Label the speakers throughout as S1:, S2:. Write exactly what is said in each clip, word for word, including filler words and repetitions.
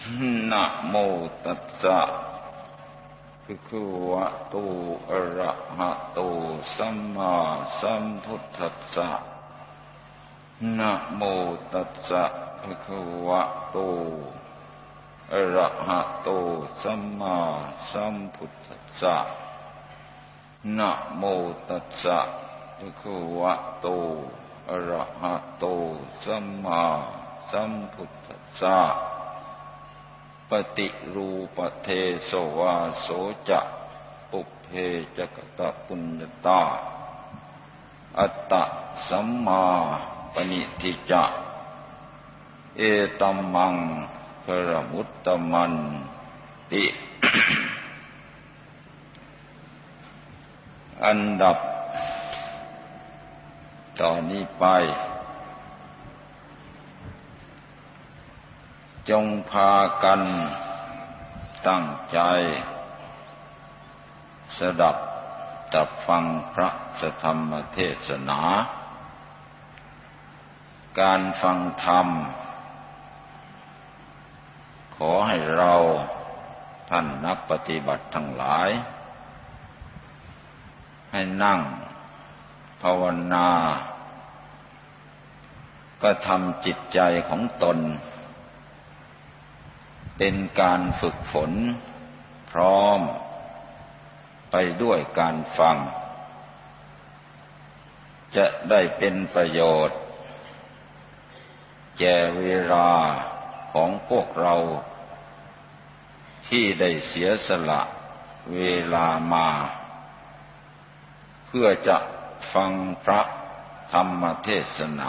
S1: นะโมตัสสะภะคะวะโตอะระหะโตสัมมาสัมพุทธัสสะนะโมตัสสะภะคะวะโตอะระหะโตสัมมาสัมพุทธัสสะนะโมตัสสะภะคะวะโตอะระหะโตสัมมาสัมพุทธัสสะปฏิรูปเทโสวาโสจะปุพเพจกตปุญญตาอัตตะสัมมาปณิทิจะเอตัมมังปรมุตตมันติ อันดับต่อนนี้ไปจงพากันตั้งใจสดับตับฟังพระธรรมเทศนาการฟังธรรมขอให้เราท่านนักปฏิบัติทั้งหลายให้นั่งภาวนาก็ทำจิตใจของตนเป็นการฝึกฝนพร้อมไปด้วยการฟังจะได้เป็นประโยชน์แก่เวลาของพวกเราที่ได้เสียสละเวลามาเพื่อจะฟังพระธรรมเทศนา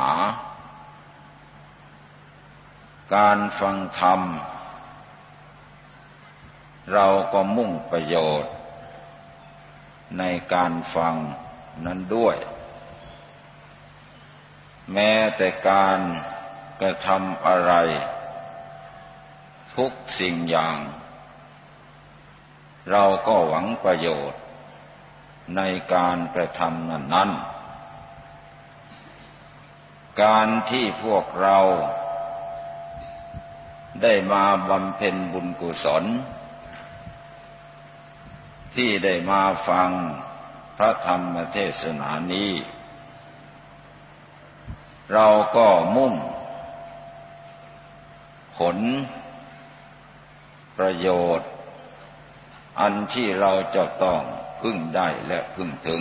S1: การฟังธรรมเราก็มุ่งประโยชน์ในการฟังนั้นด้วยแม้แต่การกระทำอะไรทุกสิ่งอย่างเราก็หวังประโยชน์ในการกระทำนั้นๆการที่พวกเราได้มาบำเพ็ญบุญกุศลที่ได้มาฟังพระธรรมเทศนานี้เราก็มุ่งผลประโยชน์อันที่เราจะต้องพึงได้และพึงถึง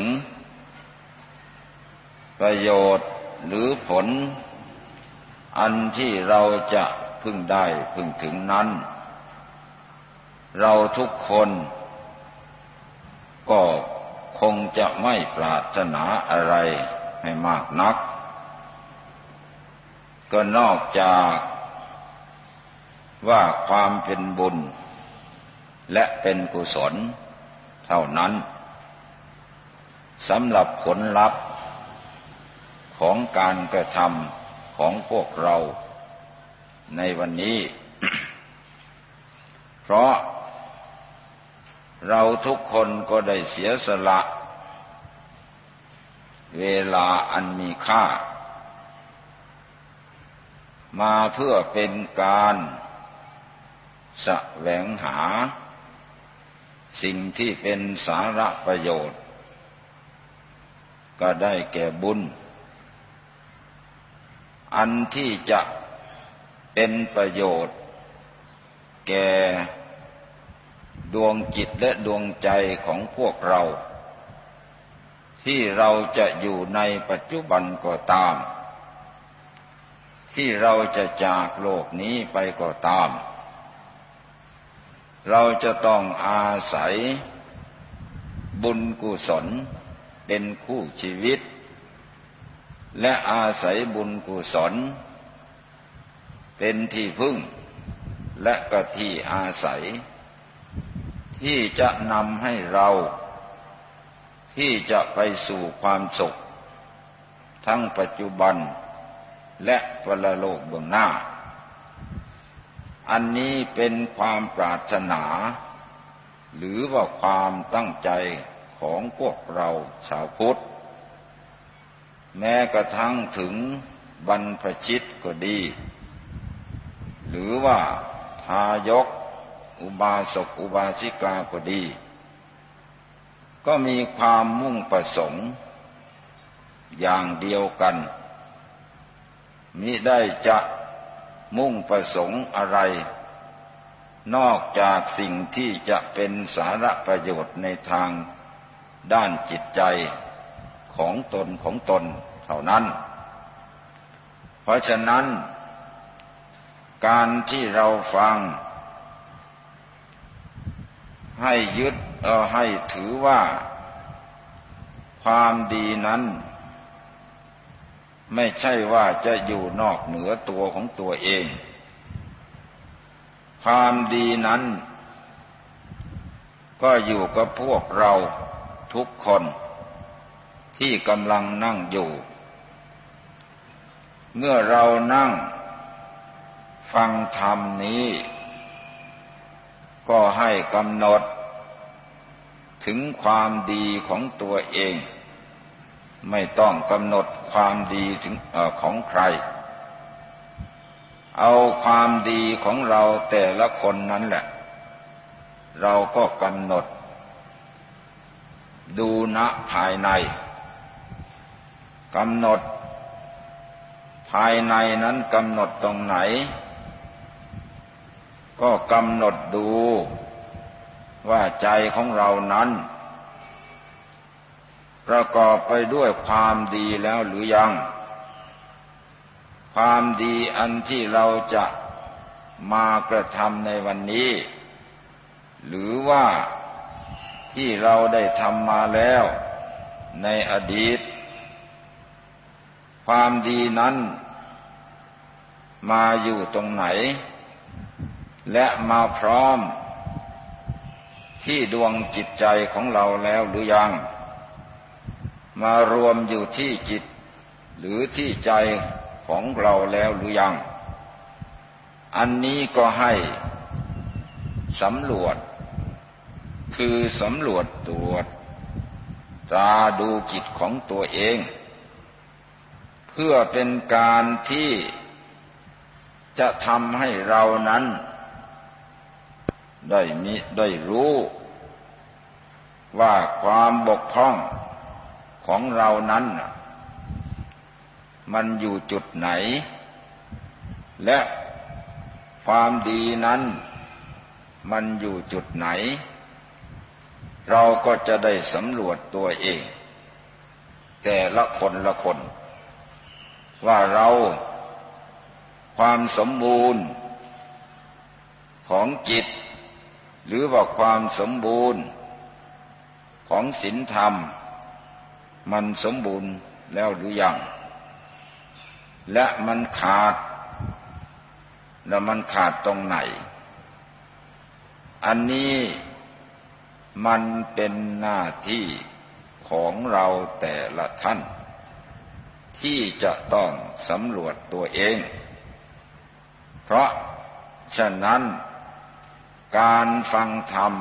S1: ประโยชน์หรือผลอันที่เราจะพึงได้พึงถึงนั้นเราทุกคนก็คงจะไม่ปรารถนาอะไรให้มากนักก็นอกจากว่าความเป็นบุญและเป็นกุศลเท่านั้นสำหรับผลลัพธ์ของการกระทำของพวกเราในวันนี้ เพราะเราทุกคนก็ได้เสียสละเวลาอันมีค่ามาเพื่อเป็นการแสวงหาสิ่งที่เป็นสาระประโยชน์ก็ได้แก่บุญอันที่จะเป็นประโยชน์แก่ดวงจิตและดวงใจของพวกเราที่เราจะอยู่ในปัจจุบันก็ตามที่เราจะจากโลกนี้ไปก็ตามเราจะต้องอาศัยบุญกุศลเป็นคู่ชีวิตและอาศัยบุญกุศลเป็นที่พึ่งและก็ที่อาศัยที่จะนำให้เราที่จะไปสู่ความสุขทั้งปัจจุบันและปรโลกเบื้องหน้าอันนี้เป็นความปรารถนาหรือว่าความตั้งใจของพวกเราชาวพุทธแม้กระทั่งถึงบรรพชิตก็ดีหรือว่าทายกอุบาสกอุบาสิกาก็ดีก็มีความมุ่งประสงค์อย่างเดียวกันมิได้จะมุ่งประสงค์อะไรนอกจากสิ่งที่จะเป็นสาระประโยชน์ในทางด้านจิตใจของตนของตนเท่านั้นเพราะฉะนั้นการที่เราฟังให้ยึดเอ่อให้ถือว่าความดีนั้นไม่ใช่ว่าจะอยู่นอกเหนือตัวของตัวเองความดีนั้นก็อยู่กับพวกเราทุกคนที่กำลังนั่งอยู่เมื่อเรานั่งฟังธรรมนี้ก็ให้กำหนดถึงความดีของตัวเองไม่ต้องกำหนดความดีถึงเอ่อของใครเอาความดีของเราแต่ละคนนั้นแหละเราก็กำหนดดูณภายในกำหนดภายในนั้นกำหนดตรงไหนก็กำหนดดูว่าใจของเรานั้นประกอบไปด้วยความดีแล้วหรือยังความดีอันที่เราจะมากระทำในวันนี้หรือว่าที่เราได้ทำมาแล้วในอดีตความดีนั้นมาอยู่ตรงไหนและมาพร้อมที่ดวงจิตใจของเราแล้วหรือยังมารวมอยู่ที่จิตหรือที่ใจของเราแล้วหรือยังอันนี้ก็ให้สำรวจคือสำรวจตรวจตราดูจิตของตัวเองเพื่อเป็นการที่จะทำให้เรานั้นได้มีได้รู้ว่าความบกพร่องของเรานั้นมันอยู่จุดไหนและความดีนั้นมันอยู่จุดไหนเราก็จะได้สำรวจตัวเองแต่ละคนละคนว่าเราความสมบูรณ์ของจิตหรือว่าความสมบูรณ์ของศีลธรรมมันสมบูรณ์แล้วหรือยังและมันขาดแล้วมันขาดตรงไหนอันนี้มันเป็นหน้าที่ของเราแต่ละท่านที่จะต้องสำรวจตัวเองเพราะฉะนั้นการฟังธรรม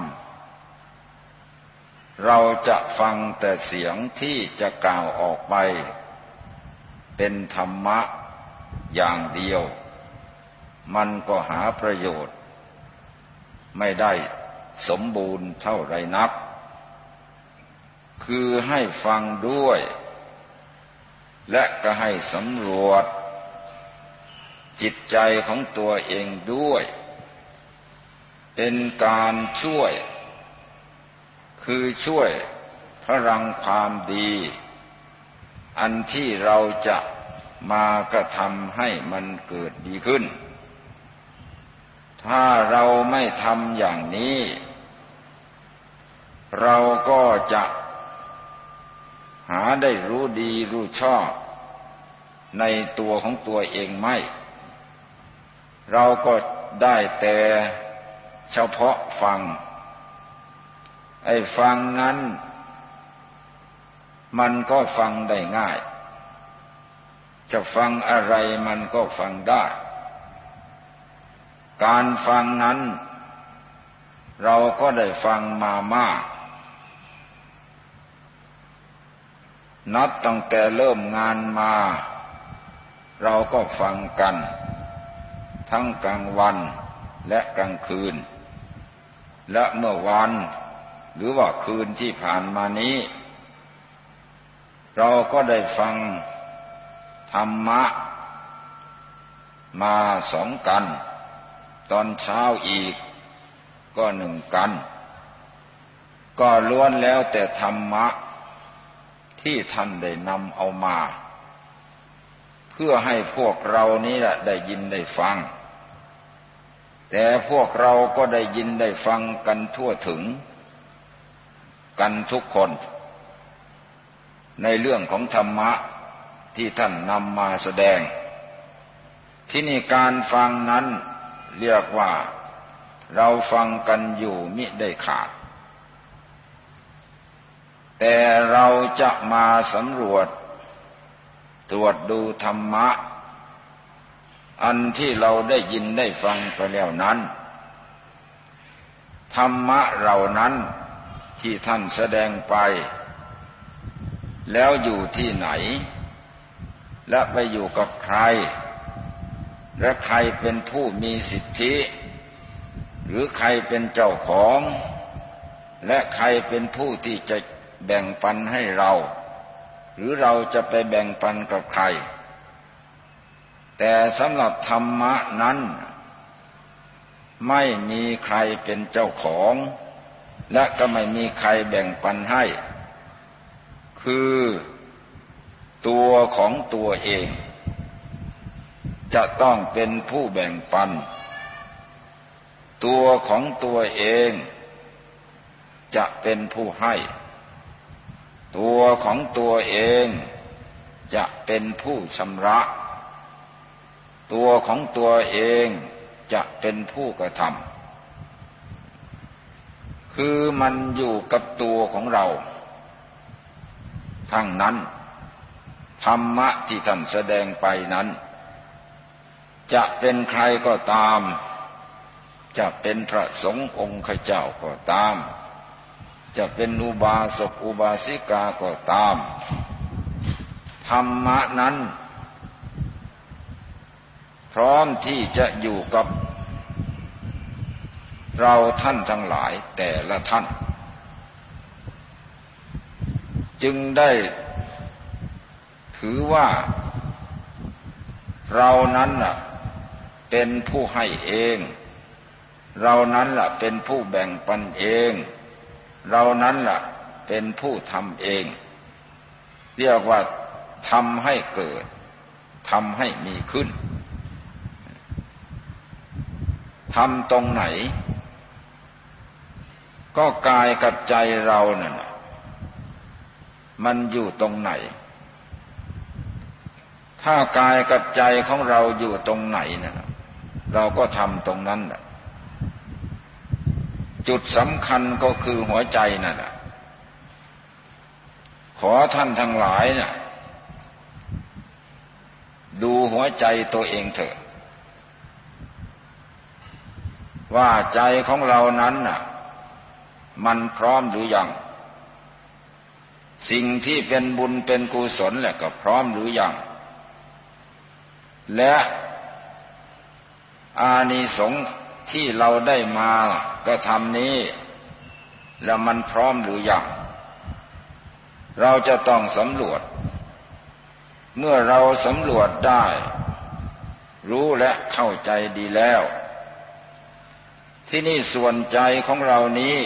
S1: เราจะฟังแต่เสียงที่จะกล่าวออกไปเป็นธรรมะอย่างเดียวมันก็หาประโยชน์ไม่ได้สมบูรณ์เท่าไรนักคือให้ฟังด้วยและก็ให้สำรวจจิตใจของตัวเองด้วยเป็นการช่วยคือช่วยพลังความดีอันที่เราจะมากระทำให้มันเกิดดีขึ้นถ้าเราไม่ทำอย่างนี้เราก็จะหาได้รู้ดีรู้ชอบในตัวของตัวเองไม่เราก็ได้แต่เฉพาะฟังไอ้ฟังนั้นมันก็ฟังได้ง่ายจะฟังอะไรมันก็ฟังได้การฟังนั้นเราก็ได้ฟังมามากนับตั้งแต่เริ่มงานมาเราก็ฟังกันทั้งกลางวันและกลางคืนและเมื่อวันหรือว่าคืนที่ผ่านมานี้เราก็ได้ฟังธรรมะมาสองกันตอนเช้าอีกก็หนึ่งกันก็ล้วนแล้วแต่ธรรมะที่ท่านได้นำเอามาเพื่อให้พวกเรานี้แหละได้ยินได้ฟังแต่พวกเราก็ได้ยินได้ฟังกันทั่วถึงกันทุกคนในเรื่องของธรรมะที่ท่านนำมาแสดงที่นี่การฟังนั้นเรียกว่าเราฟังกันอยู่มิได้ขาดแต่เราจะมาสำรวจตรวจดูธรรมะอันที่เราได้ยินได้ฟังไปแล้วนั้นธรรมะเหล่านั้นที่ท่านแสดงไปแล้วอยู่ที่ไหนและไปอยู่กับใครและใครเป็นผู้มีสิทธิหรือใครเป็นเจ้าของและใครเป็นผู้ที่จะแบ่งปันให้เราหรือเราจะไปแบ่งปันกับใครแต่สำหรับธรรมะนั้นไม่มีใครเป็นเจ้าของและก็ไม่มีใครแบ่งปันให้คือตัวของตัวเองจะต้องเป็นผู้แบ่งปันตัวของตัวเองจะเป็นผู้ให้ตัวของตัวเองจะเป็นผู้ชำระตัวของตัวเองจะเป็นผู้กระทำคือมันอยู่กับตัวของเราทั้งนั้นธรรมะที่ท่านแสดงไปนั้นจะเป็นใครก็ตามจะเป็นพระสงฆ์องค์ข้าเจ้าก็ตามจะเป็นอุบาสกอุบาสิกาก็ตามธรรมะนั้นพร้อมที่จะอยู่กับเราท่านทั้งหลายแต่ละท่านจึงได้ถือว่าเรานั้นน่ะเป็นผู้ให้เองเรานั้นล่ะเป็นผู้แบ่งปันเองเรานั้นล่ะเป็นผู้ทำเองเรียกว่าทำให้เกิดทำให้มีขึ้นทำตรงไหนก็กายกับใจเราเนี่ยมันอยู่ตรงไหนถ้ากายกับใจของเราอยู่ตรงไหนเนี่ยเราก็ทำตรงนั้นแหละจุดสำคัญก็คือหัวใจนั่นแหละขอท่านทั้งหลายเนี่ยดูหัวใจตัวเองเถอะว่าใจของเรานั้นน่ะมันพร้อมหรือยังสิ่งที่เป็นบุญเป็นกุศลแหละก็พร้อมหรือยังและอานิสงส์ที่เราได้มากระทำนี้แล้วมันพร้อมหรือยังเราจะต้องสำรวจเมื่อเราสำรวจได้รู้และเข้าใจดีแล้วที่นี่ส่วนใจของเรานี้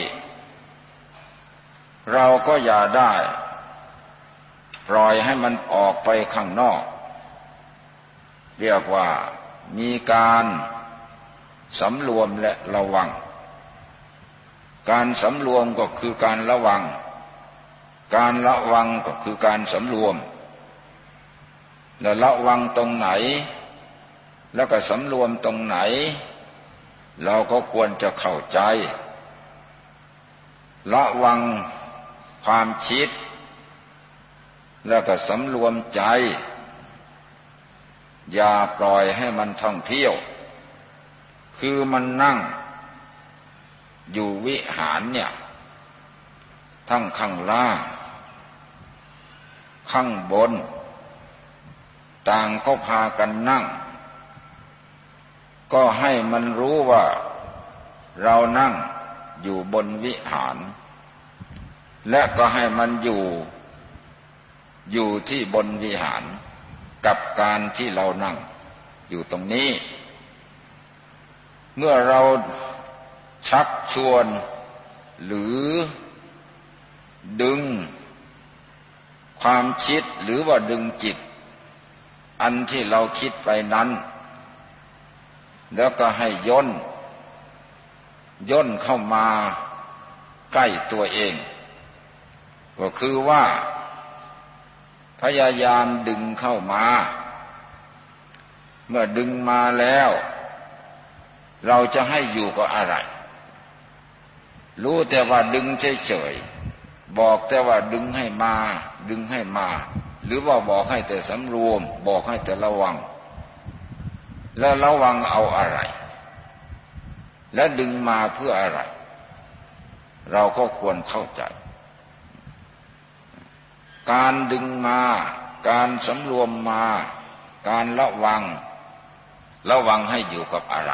S1: เราก็อย่าได้ปล่อยให้มันออกไปข้างนอกเรียกว่ามีการสำรวมและระวังการสำรวมก็คือการระวังการระวังก็คือการสำรวมแล้วระวังตรงไหนแล้วก็สำรวมตรงไหนเราก็ควรจะเข้าใจระวังความคิดแล้วก็สำรวมใจอย่าปล่อยให้มันท่องเที่ยวคือมันนั่งอยู่วิหารเนี่ยทั้งข้างล่างข้างบนต่างก็พากันนั่งก็ให้มันรู้ว่าเรานั่งอยู่บนวิหารและก็ให้มันอยู่อยู่ที่บนวิหารกับการที่เรานั่งอยู่ตรงนี้เมื่อเราชักชวนหรือดึงความคิดหรือว่าดึงจิตอันที่เราคิดไปนั้นแล้วก็ให้ย่นย่นเข้ามาใกล้ตัวเองก็คือว่าพยายามดึงเข้ามาเมื่อดึงมาแล้วเราจะให้อยู่กับอะไรรู้แต่ว่าดึงเฉยๆบอกแต่ว่าดึงให้มาดึงให้มาหรือว่าบอกให้แต่สำรวมบอกให้แต่ระวังแล้วระวังเอาอะไรและดึงมาเพื่ออะไรเราก็ควรเข้าใจการดึงมาการสำรวมมาการระวังระวังให้อยู่กับอะไร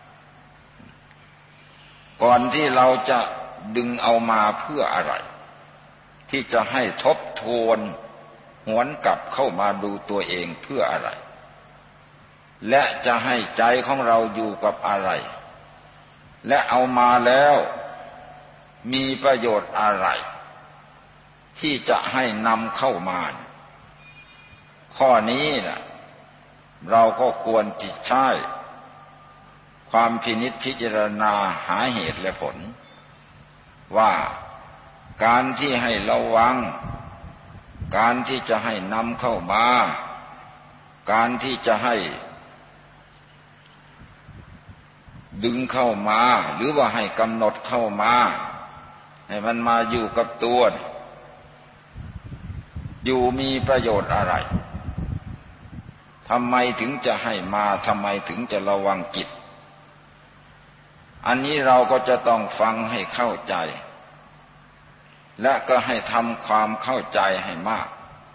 S1: ก่อนที่เราจะดึงเอามาเพื่ออะไรที่จะให้ทบทวนหวนกลับเข้ามาดูตัวเองเพื่ออะไรและจะให้ใจของเราอยู่กับอะไรและเอามาแล้วมีประโยชน์อะไรที่จะให้นำเข้ามาข้อนี้นะเราก็ควรจิตใช้ความพินิจพิจารณาหาเหตุและผลว่าการที่ให้ระวังการที่จะให้นำเข้ามาการที่จะให้ดึงเข้ามาหรือว่าให้กำหนดเข้ามาให้มันมาอยู่กับตัวอยู่มีประโยชน์อะไรทำไมถึงจะให้มาทำไมถึงจะระวังจิตอันนี้เราก็จะต้องฟังให้เข้าใจและก็ให้ทำความเข้าใจให้มาก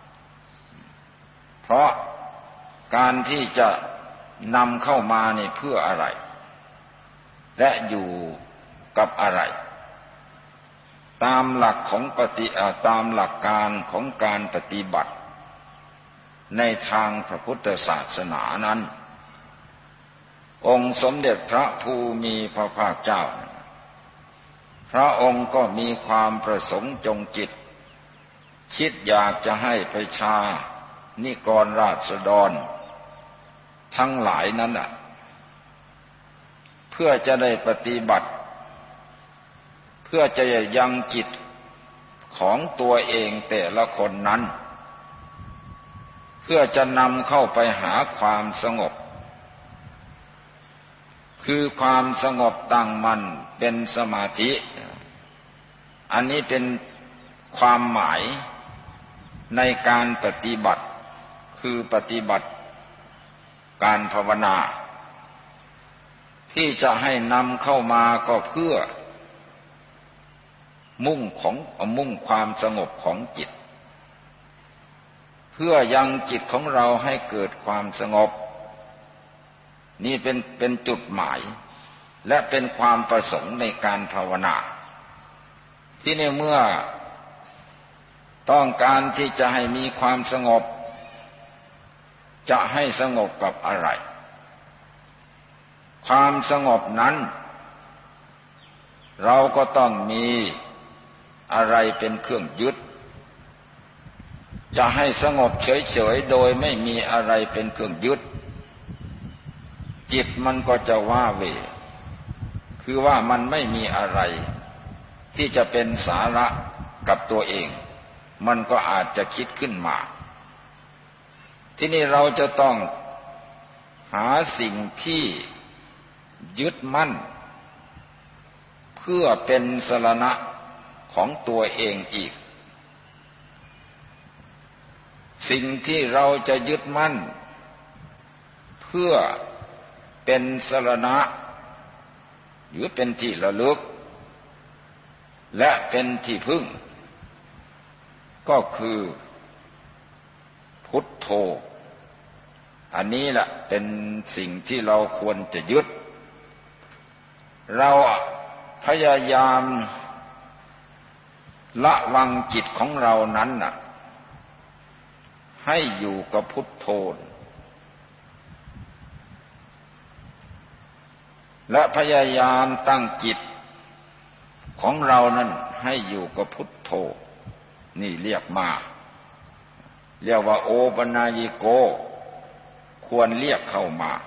S1: เพราะการที่จะนำเข้ามานี่เพื่ออะไรและอยู่กับอะไรตามหลักของปฏิตามหลักการของการปฏิบัติในทางพระพุทธศาสนานั้นองค์สมเด็จพระภูมิพระภาคเจ้าพระองค์ก็มีความประสงค์จงจิตคิดอยากจะให้ประชานิกรราษฎรทั้งหลายนั้นน่ะเพื่อจะได้ปฏิบัติเพื่อจะยังจิตของตัวเองแต่ละคนนั้นเพื่อจะนำเข้าไปหาความสงบคือความสงบตั้งมั่นเป็นสมาธิอันนี้เป็นความหมายในการปฏิบัติคือปฏิบัติการภาวนาที่จะให้นำเข้ามาก็เพื่อมุ่งของมุ่งความสงบของจิตเพื่อยังจิตของเราให้เกิดความสงบนี่เป็นเป็นจุดหมายและเป็นความประสงค์ในการภาวนาที่ในเมื่อต้องการที่จะให้มีความสงบจะให้สงบกับอะไรความสงบนั้นเราก็ต้องมีอะไรเป็นเครื่องยึดจะให้สงบเฉยๆโดยไม่มีอะไรเป็นเครื่องยึดจิตมันก็จะว้าเหวคือว่ามันไม่มีอะไรที่จะเป็นสาระกับตัวเองมันก็อาจจะคิดขึ้นมาที่นี่เราจะต้องหาสิ่งที่ยึดมั่นเพื่อเป็นสรณะของตัวเองอีกสิ่งที่เราจะยึดมั่นเพื่อเป็นสรณะหรือเป็นที่ระลึกและเป็นที่พึ่งก็คือพุทโธอันนี้แหละเป็นสิ่งที่เราควรจะยึดเราพยายามละวังจิตของเรานั้นน่ะให้อยู่กับพุทโธและพยายามตั้งจิตของเรานั้นให้อยู่กับพุทโธนี่เรียกมาเรียกว่าโอปนายิโกควรเรียกเข้ามา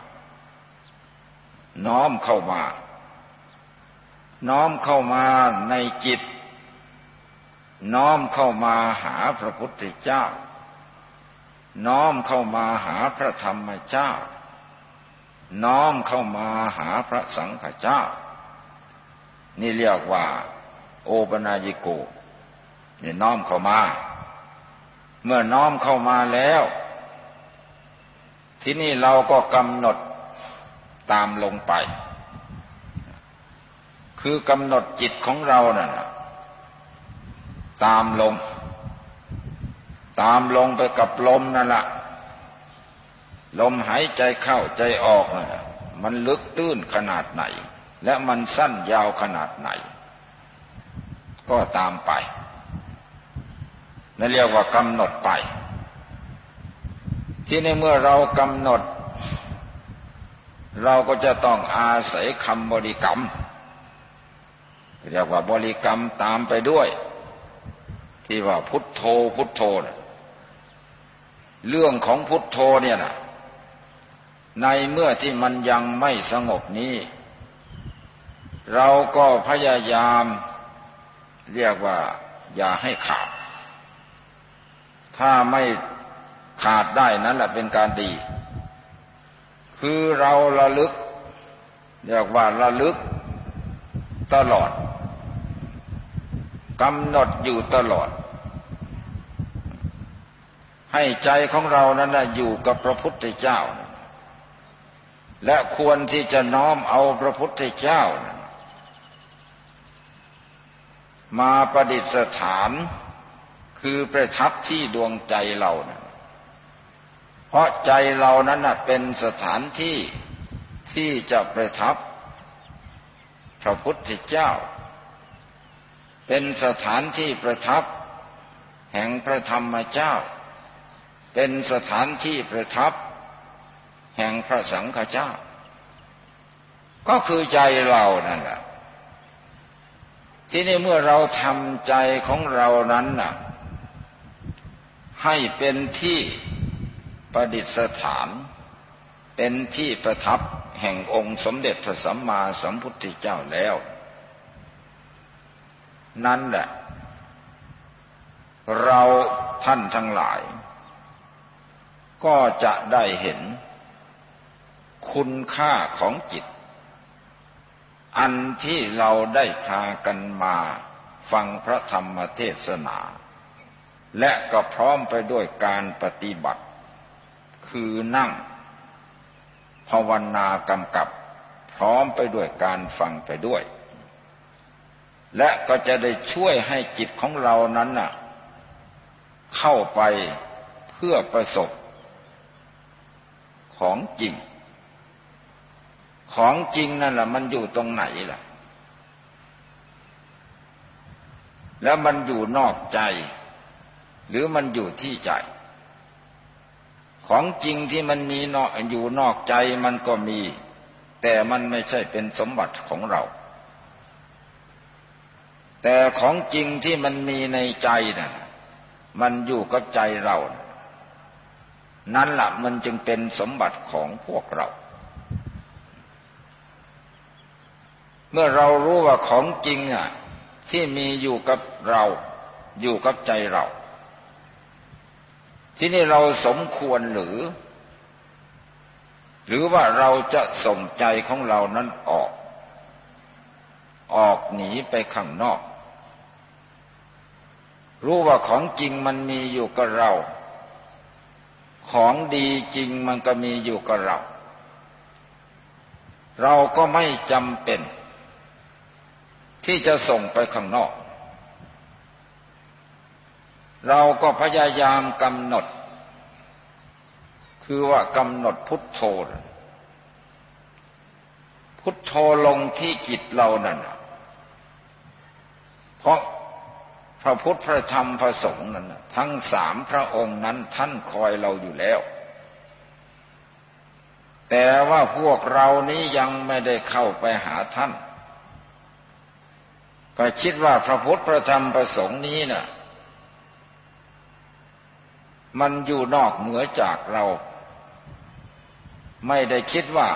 S1: น้อมเข้ามาน้อมเข้ามาในจิตน้อมเข้ามาหาพระพุทธเจ้าน้อมเข้ามาหาพระธรรมเจ้าน้อมเข้ามาหาพระสังฆเจ้านี่เรียกว่าโอปนายิโกนี่น้อมเข้ามาเมื่อน้อมเข้ามาแล้วที่นี่เราก็กำหนดตามลงไปคือกำหนดจิตของเรานั่นตามลงตามลงไปกับลมนั่นแหละลมหายใจเข้าใจออกนั่นมันลึกตื้นขนาดไหนและมันสั้นยาวขนาดไหนก็ตามไปนั่นเรียกว่ากำหนดไปที่ในเมื่อเรากำหนดเราก็จะต้องอาศัยคำบริกรรมเรียกว่าบริกรรมตามไปด้วยที่ว่าพุทโธพุทโธเรื่องของพุทโธเนี่ยนะในเมื่อที่มันยังไม่สงบนี้เราก็พยายามเรียกว่าอย่าให้ขาดถ้าไม่ขาดได้นั้นแหละเป็นการดีคือเราระลึกเรียกว่าระลึกตลอดกำหนดอยู่ตลอดให้ใจของเรานั้นนะอยู่กับพระพุทธเจ้าและควรที่จะน้อมเอาพระพุทธเจ้ามาประดิษฐานคือประทับที่ดวงใจเรานะเพราะใจเรานั้นนะเป็นสถานที่ที่จะประทับพระพุทธเจ้าเป็นสถานที่ประทับแห่งพระธรรมเจ้าเป็นสถานที่ประทับแห่งพระสังฆเจ้าก็คือใจเรานั่นแหละที่นี่เมื่อเราทำใจของเรานั้นน่ะให้เป็นที่ประดิษฐานเป็นที่ประทับแห่งองค์สมเด็จพระสัมมาสัมพุทธเจ้าแล้วนั่นแหละเราท่านทั้งหลายก็จะได้เห็นคุณค่าของจิตอันที่เราได้พากันมาฟังพระธรรมเทศนาและก็พร้อมไปด้วยการปฏิบัติคือนั่งภาวนากำกับพร้อมไปด้วยการฟังไปด้วยและก็จะได้ช่วยให้จิตของเรานั้นน่ะเข้าไปเพื่อประสบของจริงของจริงนั่นแหละมันอยู่ตรงไหนล่ะแล้วมันอยู่นอกใจหรือมันอยู่ที่ใจของจริงที่มันมีนอกอยู่นอกใจมันก็มีแต่มันไม่ใช่เป็นสมบัติของเราแต่ของจริงที่มันมีในใจนั่นมันอยู่กับใจเรานั่นล่ะมันจึงเป็นสมบัติของพวกเราเมื่อเรารู้ว่าของจริงอ่ะที่มีอยู่กับเราอยู่กับใจเราที่นี่เราสมควรหรือหรือว่าเราจะส่งใจของเรานั้นออกออกหนีไปข้างนอกรู้ว่าของจริงมันมีอยู่กับเราของดีจริงมันก็มีอยู่กับเราเราก็ไม่จำเป็นที่จะส่งไปข้างนอกเราก็พยายามกำหนดคือว่ากำหนดพุทโธพุทโธลงที่จิตเรานั่นเพราะพระพุทธพระธรรมพระสงฆ์นั้นทั้งสามพระองค์นั้นท่านคอยเราอยู่แล้วแต่ว่าพวกเรานี้ยังไม่ได้เข้าไปหาท่านก็คิดว่าพระพุทธพระธรรมพระสงฆ์นี้น่ะมันอยู่นอกเหนือจากเราไม่ได้คิดว่า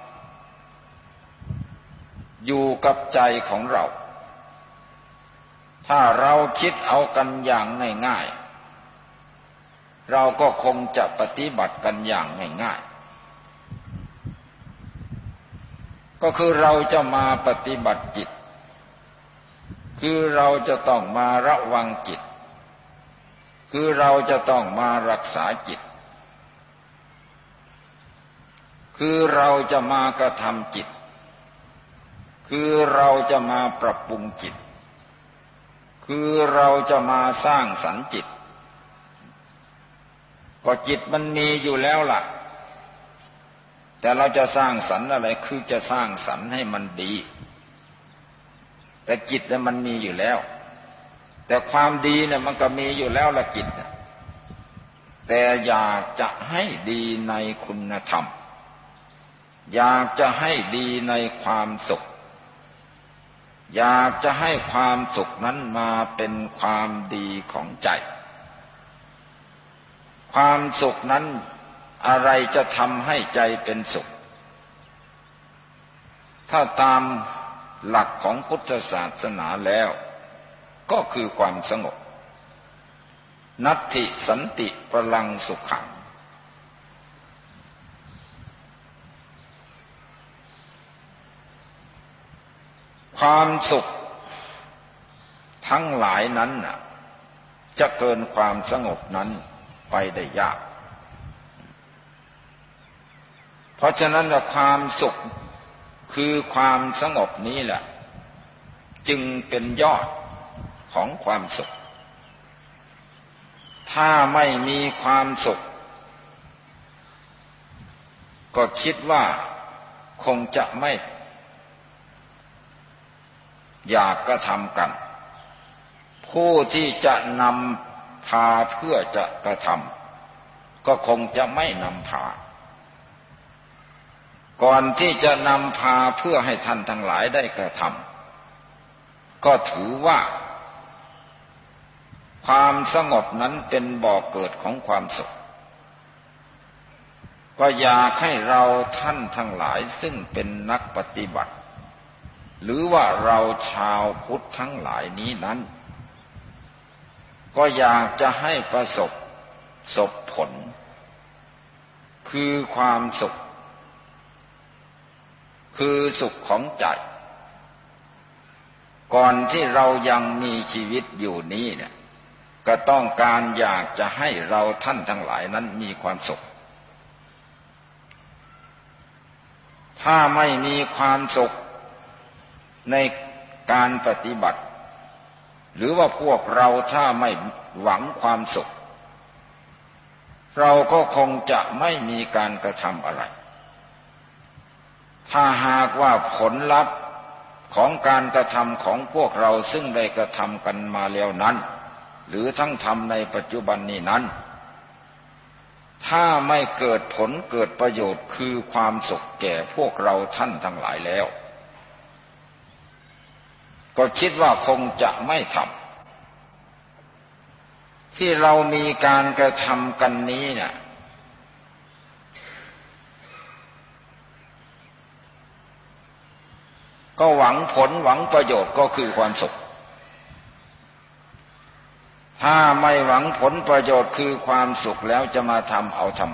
S1: อยู่กับใจของเราถ้าเราคิดเอากันอย่างง่ายๆเราก็คงจะปฏิบัติกันอย่างง่ายๆก็คือเราจะมาปฏิบัติจิตคือเราจะต้องมาระวังจิตคือเราจะต้องมารักษาจิตคือเราจะมากระทำจิตคือเราจะมาปรับปรุงจิตคือเราจะมาสร้างสรรค์จิตก็จิตมันมีอยู่แล้วล่ะแต่เราจะสร้างสรรค์อะไรคือจะสร้างสรรค์ให้มันดีแต่จิตเนี่ยมันมีอยู่แล้วแต่ความดีเนี่ยมันก็มีอยู่แล้วละจิตแต่อยากจะให้ดีในคุณธรรมอยากจะให้ดีในความสุขอยากจะให้ความสุขนั้นมาเป็นความดีของใจความสุขนั้นอะไรจะทำให้ใจเป็นสุขถ้าตามหลักของพุทธศาสนาแล้วก็คือความสงบนัตถิสันติพลังสุขังความสุขทั้งหลายนั้นน่ะจะเกินความสงบนั้นไปได้ยากเพราะฉะนั้นความสุขคือความสงบนี้แหละจึงเป็นยอดของความสุขถ้าไม่มีความสุขก็คิดว่าคงจะไม่อยากกระทำกันผู้ที่จะนำพาเพื่อจะกระทำก็คงจะไม่นำพาก่อนที่จะนำพาเพื่อให้ท่านทั้งหลายได้กระทำก็ถือว่าความสงบนั้นเป็นบ่อเกิดของความสุขก็อยากให้เราท่านทั้งหลายซึ่งเป็นนักปฏิบัติหรือว่าเราชาวพุทธทั้งหลายนี้นั้นก็อยากจะให้ประสบสบผลคือความสุขคือสุขของใจก่อนที่เรายังมีชีวิตอยู่นี้เนี่ยก็ต้องการอยากจะให้เราท่านทั้งหลายนั้นมีความสุขถ้าไม่มีความสุขในการปฏิบัติหรือว่าพวกเราถ้าไม่หวังความสุขเราก็คงจะไม่มีการกระทำอะไรถ้าหากว่าผลลัพธ์ของการกระทำของพวกเราซึ่งได้กระทำกันมาแล้วนั้นหรือทั้งทำในปัจจุบันนี้นั้นถ้าไม่เกิดผลเกิดประโยชน์คือความสุขแก่พวกเราท่านทั้งหลายแล้วก็คิดว่าคงจะไม่ทำที่เรามีการกระทำกันนี้เนี่ยก็หวังผลหวังประโยชน์ก็คือความสุขถ้าไม่หวังผลประโยชน์คือความสุขแล้วจะมาทำเอาทำไม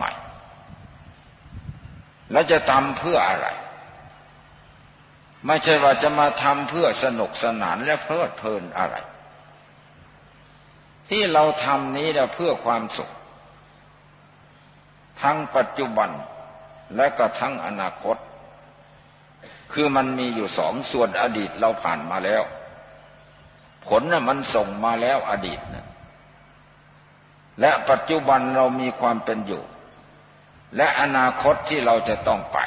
S1: แล้วจะทำเพื่ออะไรไม่ใช่ว่าจะมาทำเพื่อสนุกสนานและเพลิดเพลินอะไรที่เราทำนี้เพื่อความสุขทั้งปัจจุบันและก็ทั้งอนาคตคือมันมีอยู่สองส่วนอดีตเราผ่านมาแล้วผลน่ะมันส่งมาแล้วอดีตนะและปัจจุบันเรามีความเป็นอยู่และอนาคตที่เราจะต้องไป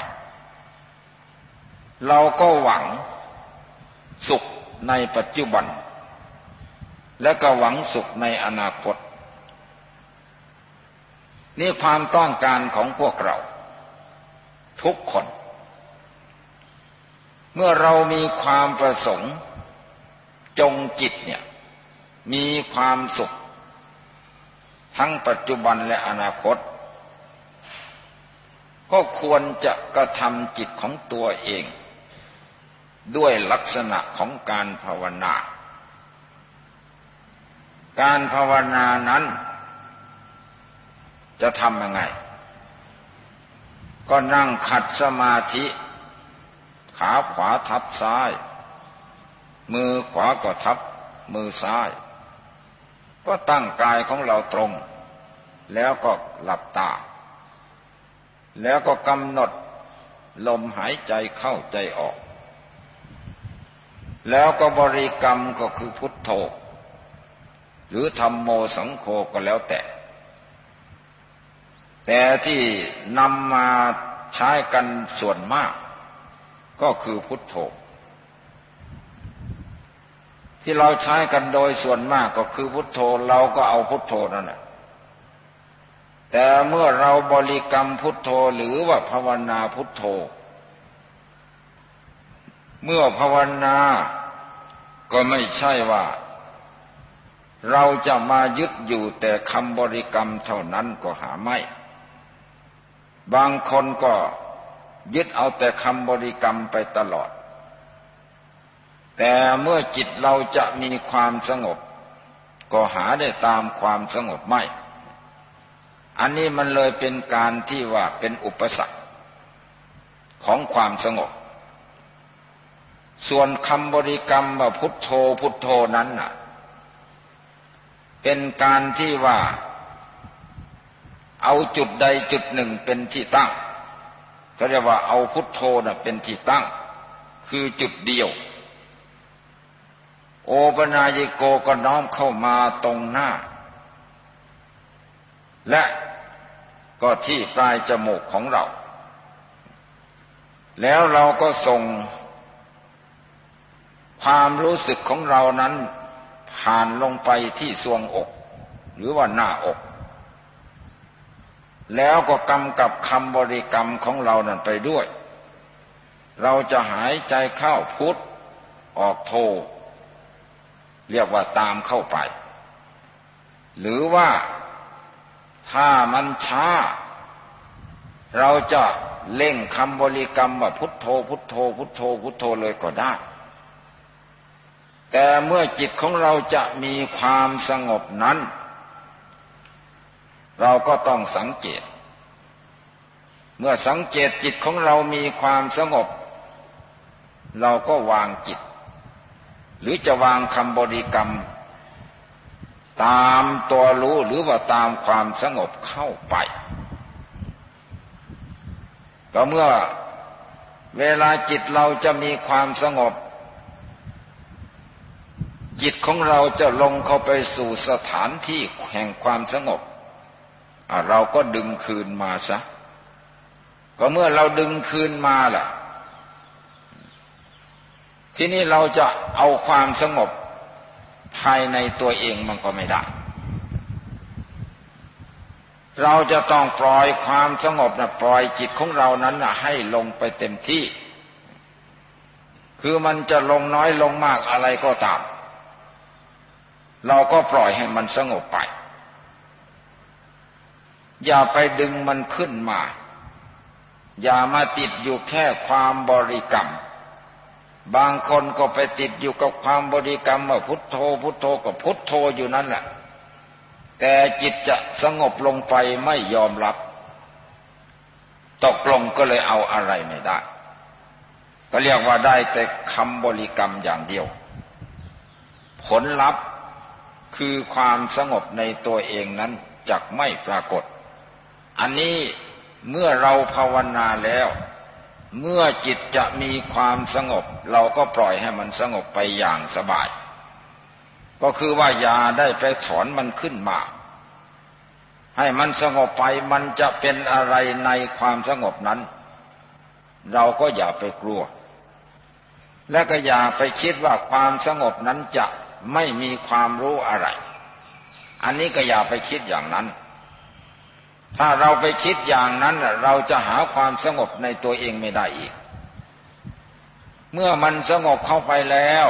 S1: เราก็หวังสุขในปัจจุบันและก็หวังสุขในอนาคตนี่ความต้องการของพวกเราทุกคนเมื่อเรามีความประสงค์จงจิตเนี่ยมีความสุขทั้งปัจจุบันและอนาคตก็ควรจะกระทำจิตของตัวเองด้วยลักษณะของการภาวนาการภาวนานั้นจะทำยังไงก็นั่งขัดสมาธิขาขวาทับซ้ายมือขวาก็ทับมือซ้ายก็ตั้งกายของเราตรงแล้วก็หลับตาแล้วก็กำหนดลมหายใจเข้าใจออกแล้วก็บริกรรมก็คือพุทโธหรือธัมโมสังโฆก็แล้วแต่แต่ที่นำมาใช้กันส่วนมากก็คือพุทโธที่เราใช้กันโดยส่วนมากก็คือพุทโธเราก็เอาพุทโธนั่นแหละแต่เมื่อเราบริกรรมพุทโธหรือว่าภาวนาพุทโธเมื่อภาวนาก็ไม่ใช่ว่าเราจะมายึดอยู่แต่คำบริกรรมเท่านั้นก็หาไม่บางคนก็ยึดเอาแต่คำบริกรรมไปตลอดแต่เมื่อจิตเราจะมีความสงบก็หาได้ตามความสงบไม่อันนี้มันเลยเป็นการที่ว่าเป็นอุปสรรคของความสงบส่วนคำบริกรรมว่าพุทโธพุทโธนั้นน่ะเป็นการที่ว่าเอาจุดใดจุดหนึ่งเป็นที่ตั้งก็เรียกว่าเอาพุทโธน่ะเป็นที่ตั้งคือจุดเดียวโอปนายโกก็น้อมเข้ามาตรงหน้าและก็ที่ปลายจมูกของเราแล้วเราก็ส่งความรู้สึกของเรานั้นผ่านลงไปที่ทรวงอกหรือว่าหน้าอกแล้วก็กำกับคำบริกรรมของเรานั้นไปด้วยเราจะหายใจเข้าพุทออกโธเรียกว่าตามเข้าไปหรือว่าถ้ามันช้าเราจะเร่งคำบริกรรมว่าพุทโธพุทโธพุทโธพุทโธเลยก็ได้แต่เมื่อจิตของเราจะมีความสงบนั้นเราก็ต้องสังเกตเมื่อสังเกตจิตของเรามีความสงบเราก็วางจิตหรือจะวางคำบริกรรมตามตัวรู้หรือว่าตามความสงบเข้าไปก็เมื่อเวลาจิตเราจะมีความสงบจิตของเราจะลงเข้าไปสู่สถานที่แห่งความสงบเราก็ดึงคืนมาซะก็เมื่อเราดึงคืนมาล่ะทีนี้เราจะเอาความสงบภายในตัวเองมันก็ไม่ได้เราจะต้องปล่อยความสงบนะปล่อยจิตของเรานั้นนะให้ลงไปเต็มที่คือมันจะลงน้อยลงมากอะไรก็ตามเราก็ปล่อยให้มันสงบไปอย่าไปดึงมันขึ้นมาอย่ามาติดอยู่แค่ความบริกรรมบางคนก็ไปติดอยู่กับความบริกรรมว่าพุทโธพุทโธก็พุทโธอยู่นั่นแหละแต่จิตจะสงบลงไปไม่ยอมรับตกลงก็เลยเอาอะไรไม่ได้ก็เรียกว่าได้แต่คำบริกรรมอย่างเดียวผลลัพธ์คือความสงบในตัวเองนั้นจักไม่ปรากฏอันนี้เมื่อเราภาวนาแล้วเมื่อจิตจะมีความสงบเราก็ปล่อยให้มันสงบไปอย่างสบายก็คือว่าอย่าได้ไปถอนมันขึ้นมาให้มันสงบไปมันจะเป็นอะไรในความสงบนั้นเราก็อย่าไปกลัวและก็อย่าไปคิดว่าความสงบนั้นจะไม่มีความรู้อะไรอันนี้ก็อย่าไปคิดอย่างนั้นถ้าเราไปคิดอย่างนั้นเราจะหาความสงบในตัวเองไม่ได้อีกเมื่อมันสงบเข้าไปแล้ว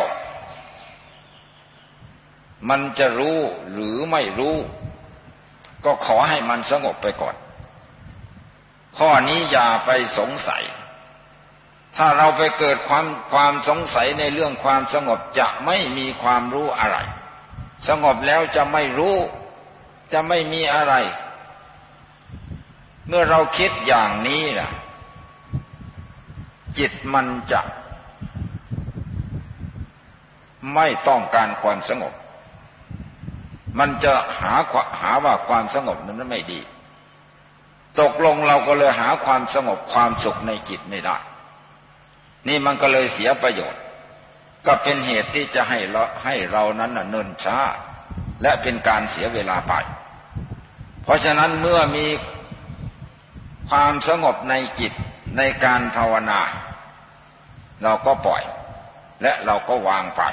S1: มันจะรู้หรือไม่รู้ก็ขอให้มันสงบไปก่อนข้อนี้อย่าไปสงสัยถ้าเราไปเกิดความความสงสัยในเรื่องความสงบจะไม่มีความรู้อะไรสงบแล้วจะไม่รู้จะไม่มีอะไรเมื่อเราคิดอย่างนี้ล่ะจิตมันจะไม่ต้องการความสงบมันจะหาหาว่าความสงบนั้นไม่ดีตกลงเราก็เลยหาความสงบความสุขในจิตไม่ได้นี่มันก็เลยเสียประโยชน์ก็เป็นเหตุที่จะให้เราให้เรานั้นเนิ่นช้าและเป็นการเสียเวลาไปเพราะฉะนั้นเมื่อมีความสงบในจิตในการภาวนาเราก็ปล่อยและเราก็วางไป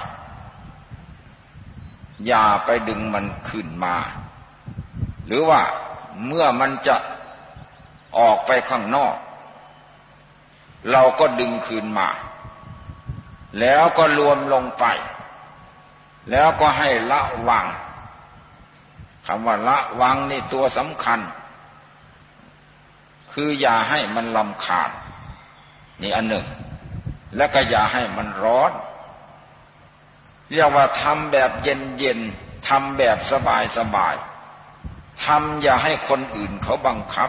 S1: อย่าไปดึงมันขึ้นมาหรือว่าเมื่อมันจะออกไปข้างนอกเราก็ดึงคืนมาแล้วก็รวมลงไปแล้วก็ให้ละวางคำว่าละวางนี่ตัวสำคัญคืออย่าให้มันรำคาญนี่อันหนึ่งแล้วก็อย่าให้มันร้อนเรียกว่าทำแบบเย็นๆทำแบบสบายๆทำอย่าให้คนอื่นเขาบังคับ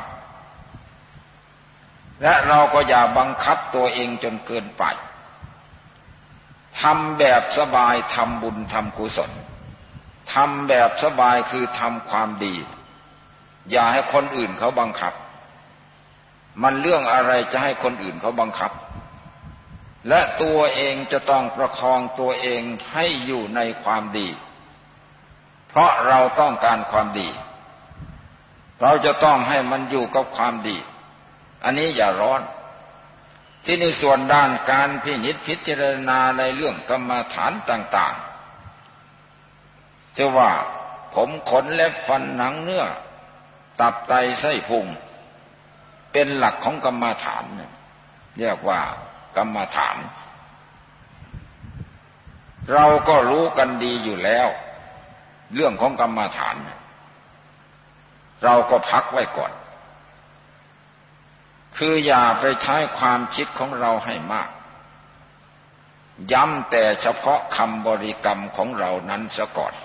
S1: และเราก็อย่าบังคับตัวเองจนเกินไปทำแบบสบายทำบุญทำกุศลทำแบบสบายคือทำความดีอย่าให้คนอื่นเขาบังคับมันเรื่องอะไรจะให้คนอื่นเขาบังคับและตัวเองจะต้องประคองตัวเองให้อยู่ในความดีเพราะเราต้องการความดีเราจะต้องให้มันอยู่กับความดีอันนี้อย่าร้อนที่ในส่วนด้านการพินิจพิจารณาในเรื่องกรรมฐานต่างๆจะว่าผมขนเล็บฟันหนังเนื้อตับไตไส้พุงเป็นหลักของกรรมฐานเรียกว่ากรรมฐานเราก็รู้กันดีอยู่แล้วเรื่องของกรรมฐานเราก็พักไว้ก่อนคืออย่าไปใช้ความคิดของเราให้มากย้ำแต่เฉพาะคำบริกรรมของเรานั้นซะก่อน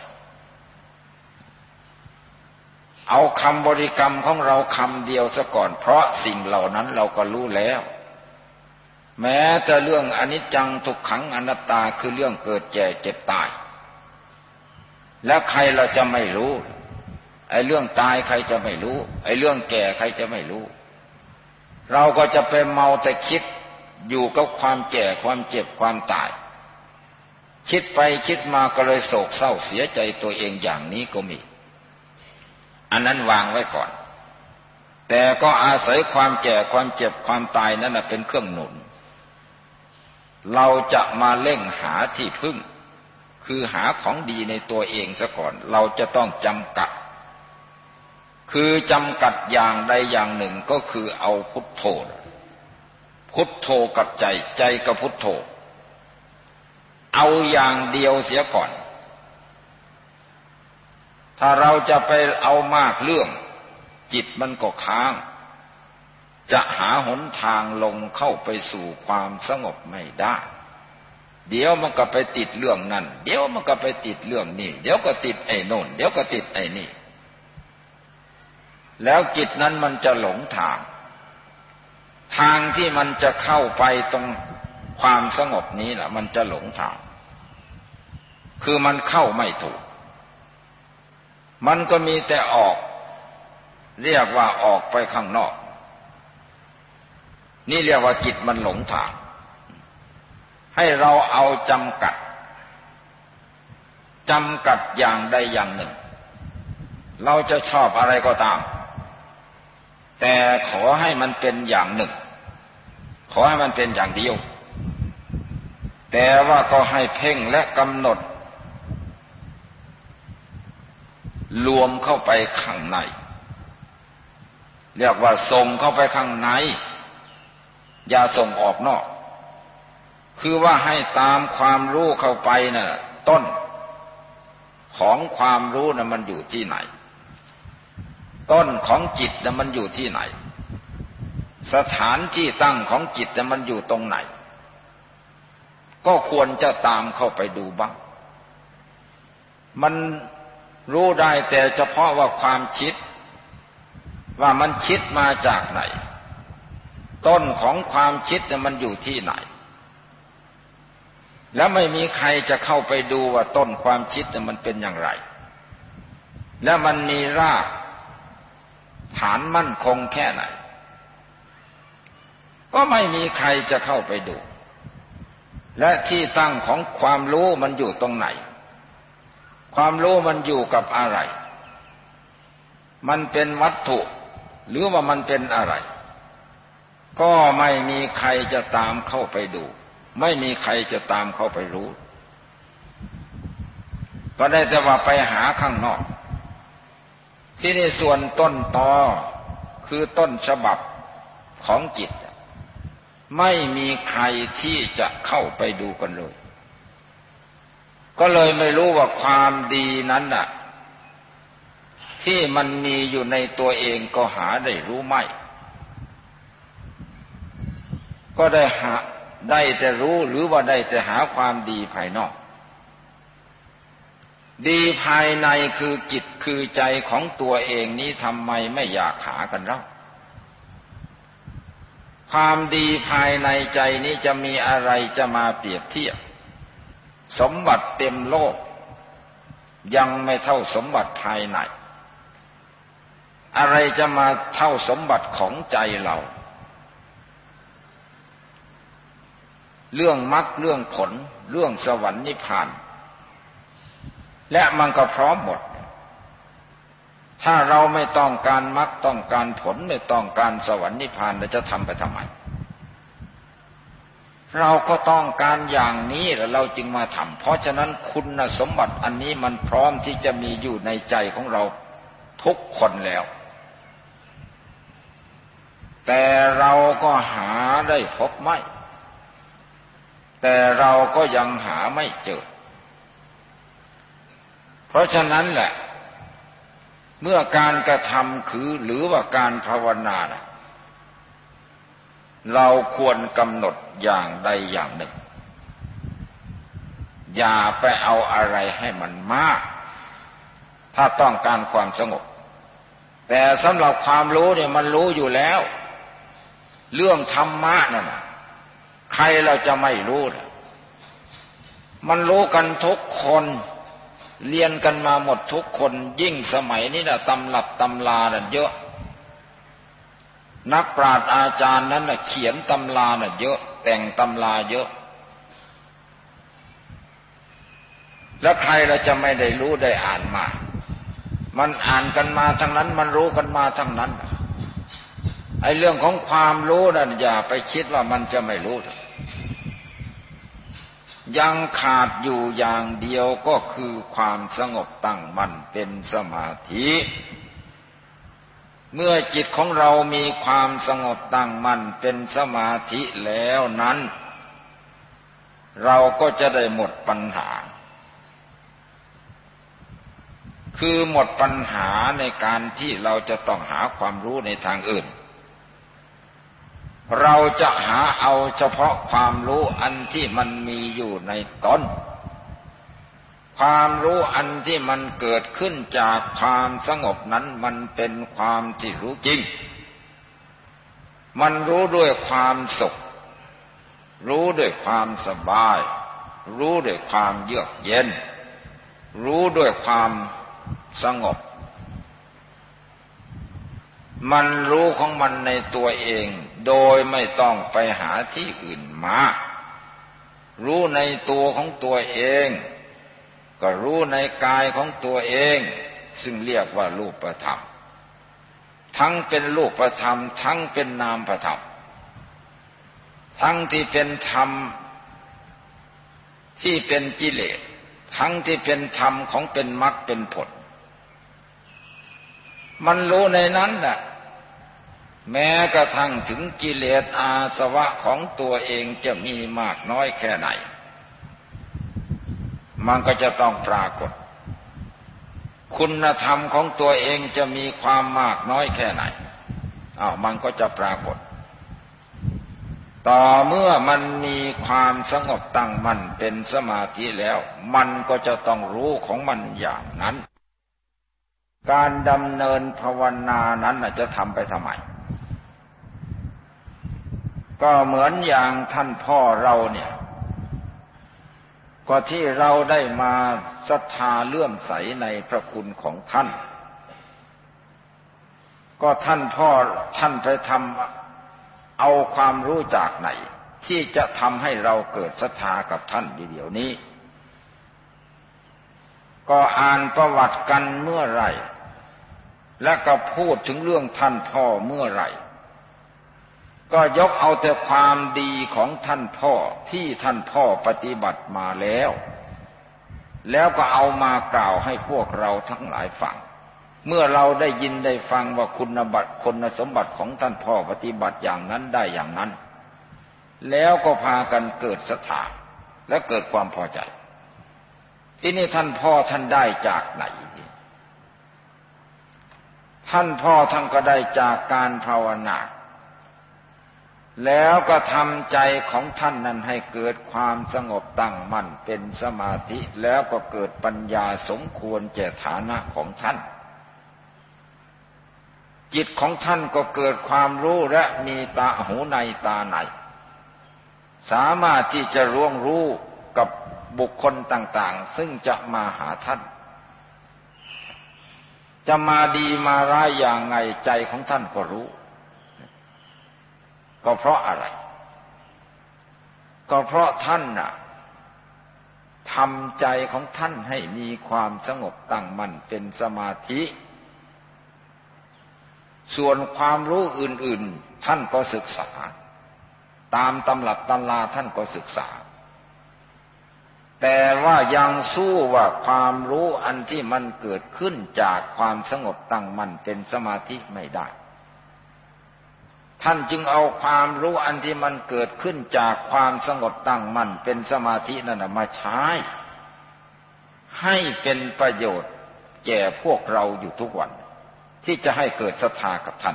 S1: เอาคำบริกรรมของเราคำเดียวซะก่อนเพราะสิ่งเหล่านั้นเราก็รู้แล้วแม้แต่เรื่องอนิจจังทุกขังอนัตตาคือเรื่องเกิดแก่เจ็บตายแล้วใครเราจะไม่รู้ไอ้เรื่องตายใครจะไม่รู้ไอ้เรื่องแก่ใครจะไม่รู้เราก็จะไปเมาแต่คิดอยู่กับความแก่ความเจ็บความตายคิดไปคิดมาก็เลยโศกเศร้าเสียใจตัวเองอย่างนี้ก็มีอันนั้นวางไว้ก่อนแต่ก็อาศัยความแก่ความเจ็บความตายนั้นเป็นเครื่องหนุนเราจะมาเร่งหาที่พึ่งคือหาของดีในตัวเองซะก่อนเราจะต้องจำกัดคือจำกัดอย่างใดอย่างหนึ่งก็คือเอาพุทโธพุทโธกับใจใจกับพุทโธเอาอย่างเดียวเสียก่อนถ้าเราจะไปเอามากเรื่องจิตมันก็ค้างจะหาหนทางลงเข้าไปสู่ความสงบไม่ได้เดี๋ยวมันก็ไปติดเรื่องนั้นเดี๋ยวมันก็ไปติดเรื่องนี้เดี๋ยวก็ติดไอ้โน่นเดี๋ยวก็ติดไอ้นี่แล้วจิตนั้นมันจะหลงทางทางที่มันจะเข้าไปตรงความสงบนี้แหละมันจะหลงทางคือมันเข้าไม่ถูกมันก็มีแต่ออกเรียกว่าออกไปข้างนอกนี่เรียกว่าจิตมันหลงทางให้เราเอาจำกัดจำกัดอย่างใดอย่างหนึ่งเราจะชอบอะไรก็ตามแต่ขอให้มันเป็นอย่างหนึ่งขอให้มันเป็นอย่างเดียวแต่ว่าก็ให้เพ่งและกำหนดรวมเข้าไปข้างในเรียกว่าส่งเข้าไปข้างในอย่าส่งออกนอกคือว่าให้ตามความรู้เข้าไปน่ะต้นของความรู้น่ะมันอยู่ที่ไหนต้นของจิตน่ะมันอยู่ที่ไหนสถานที่ตั้งของจิตน่ะมันอยู่ตรงไหนก็ควรจะตามเข้าไปดูบ้างมันรู้ได้แต่เฉพาะว่าความคิดว่ามันคิดมาจากไหนต้นของความคิดน่ะมันอยู่ที่ไหนแล้วไม่มีใครจะเข้าไปดูว่าต้นความคิดน่ะมันเป็นอย่างไรและมันมีรากฐานมั่นคงแค่ไหนก็ไม่มีใครจะเข้าไปดูและที่ตั้งของความรู้มันอยู่ตรงไหนความรู้มันอยู่กับอะไรมันเป็นวัตถุหรือว่ามันเป็นอะไรก็ไม่มีใครจะตามเข้าไปดูไม่มีใครจะตามเข้าไปรู้ก็ได้แต่ว่าไปหาข้างนอกที่นี่ส่วนต้นตอคือต้นฉบับของจิตไม่มีใครที่จะเข้าไปดูกันเลยก็เลยไม่รู้ว่าความดีนั้นน่ะที่มันมีอยู่ในตัวเองก็หาได้รู้ไม่ก็ได้หาได้แต่รู้หรือว่าได้แต่หาความดีภายนอกดีภายในคือจิตคือใจของตัวเองนี้ทำไมไม่อยากหากันเล่าความดีภายในใจนี้จะมีอะไรจะมาเปรียบเทียบสมบัติเต็มโลกยังไม่เท่าสมบัติภายในอะไรจะมาเท่าสมบัติของใจเราเรื่องมรรคเรื่องผลเรื่องสวรรค์นิพพานและมันก็พร้อมหมดถ้าเราไม่ต้องการมรรคต้องการผลไม่ต้องการสวรรค์นิพพานเราจะทำไปทำไมเราก็ต้องการอย่างนี้แล้วเราจึงมาทำเพราะฉะนั้นคุณสมบัติอันนี้มันพร้อมที่จะมีอยู่ในใจของเราทุกคนแล้วแต่เราก็หาได้พบไม่แต่เราก็ยังหาไม่เจอเพราะฉะนั้นแหละเมื่อการกระทำคือหรือว่าการภาวนานะเราควรกำหนดอย่างใดอย่างหนึ่งอย่าไปเอาอะไรให้มันมากถ้าต้องการความสงบแต่สำหรับความรู้เนี่ยมันรู้อยู่แล้วเรื่องธรรมะนั่นน่ะใครเราจะไม่รู้ล่ะมันรู้กันทุกคนเรียนกันมาหมดทุกคนยิ่งสมัยนี้น่ะตำรับตำราน่ะเยอะนักปราชญ์อาจารย์นั้นน่ะเขียนตำราน่ะเยอะแต่งตำราเยอะแล้วใครเราจะไม่ได้รู้ได้อ่านมามันอ่านกันมาทั้งนั้นมันรู้กันมาทั้งนั้นไอ้เรื่องของความรู้นั่นอย่าไปคิดว่ามันจะไม่รู้ยังขาดอยู่อย่างเดียวก็คือความสงบตั้งมั่นเป็นสมาธิเมื่อจิตของเรามีความสงบตั้งมั่นเป็นสมาธิแล้วนั้นเราก็จะได้หมดปัญหาคือหมดปัญหาในการที่เราจะต้องหาความรู้ในทางอื่นเราจะหาเอาเฉพาะความรู้อันที่มันมีอยู่ในตนความรู้อันที่มันเกิดขึ้นจากความสงบนั้นมันเป็นความที่รู้จริงมันรู้ด้วยความสุขรู้ด้วยความสบายรู้ด้วยความเยือกเย็นรู้ด้วยความสงบมันรู้ของมันในตัวเองโดยไม่ต้องไปหาที่อื่นมารู้ในตัวของตัวเองก็รู้ในกายของตัวเองซึ่งเรียกว่ารูปธรรมทั้งเป็นรูปธรรมทั้งเป็นนามธรรมทั้งที่เป็นธรรมที่เป็นกิเลสทั้งที่เป็นธรรมของเป็นมรรคเป็นผลมันรู้ในนั้นน่ะแม้กระทั่งถึงกิเลสอาสวะของตัวเองจะมีมากน้อยแค่ไหนมันก็จะต้องปรากฏคุณธรรมของตัวเองจะมีความมากน้อยแค่ไหนอ้าวมันก็จะปรากฏต่อเมื่อมันมีความสงบตั้งมั่นเป็นสมาธิแล้วมันก็จะต้องรู้ของมันอย่างนั้นการดำเนินภาวนานั้นจะทำไปทำไมก็เหมือนอย่างท่านพ่อเราเนี่ยก็ที่เราได้มาศรัทธาเลื่อมใสในพระคุณของท่านก็ท่านพ่อท่านไปทำเอาความรู้จากไหนที่จะทำให้เราเกิดศรัทธากับท่านเดี๋ยวนี้ก็อ่านประวัติกันเมื่อไหร่และก็พูดถึงเรื่องท่านพ่อเมื่อไหร่ก็ยกเอาแต่ความดีของท่านพ่อที่ท่านพ่อปฏิบัติมาแล้วแล้วก็เอามากล่าวให้พวกเราทั้งหลายฟังเมื่อเราได้ยินได้ฟังว่าคุณบัตรคุณสมบัติของท่านพ่อปฏิบัติอย่างนั้นได้อย่างนั้นแล้วก็พากันเกิดศรัทธาและเกิดความพอใจที่นี่ท่านพ่อท่านได้จากไหนท่านพ่อท่านก็ได้จากการภาวนาแล้วก็ทำใจของท่านนั้นให้เกิดความสงบตั้งมั่นเป็นสมาธิแล้วก็เกิดปัญญาสมควรแก่ฐานะของท่านจิตของท่านก็เกิดความรู้และมีตาหูในตาในสามารถที่จะร่วงรู้กับบุคคลต่างๆซึ่งจะมาหาท่านจะมาดีมาร้ายอย่างไงใจของท่านก็รู้ก็เพราะอะไรก็เพราะท่านน่ะทำใจของท่านให้มีความสงบตั้งมั่นเป็นสมาธิส่วนความรู้อื่นๆท่านก็ศึกษาตามตำรับตำราท่านก็ศึกษาแต่ว่ายังสู้ว่าความรู้อันที่มันเกิดขึ้นจากความสงบตั้งมั่นเป็นสมาธิไม่ได้ท่านจึงเอาความรู้อันที่มันเกิดขึ้นจากความสงบตั้งมั่นเป็นสมาธินั่นมาใช้ให้เป็นประโยชน์แก่พวกเราอยู่ทุกวันที่จะให้เกิดศรัทธากับท่าน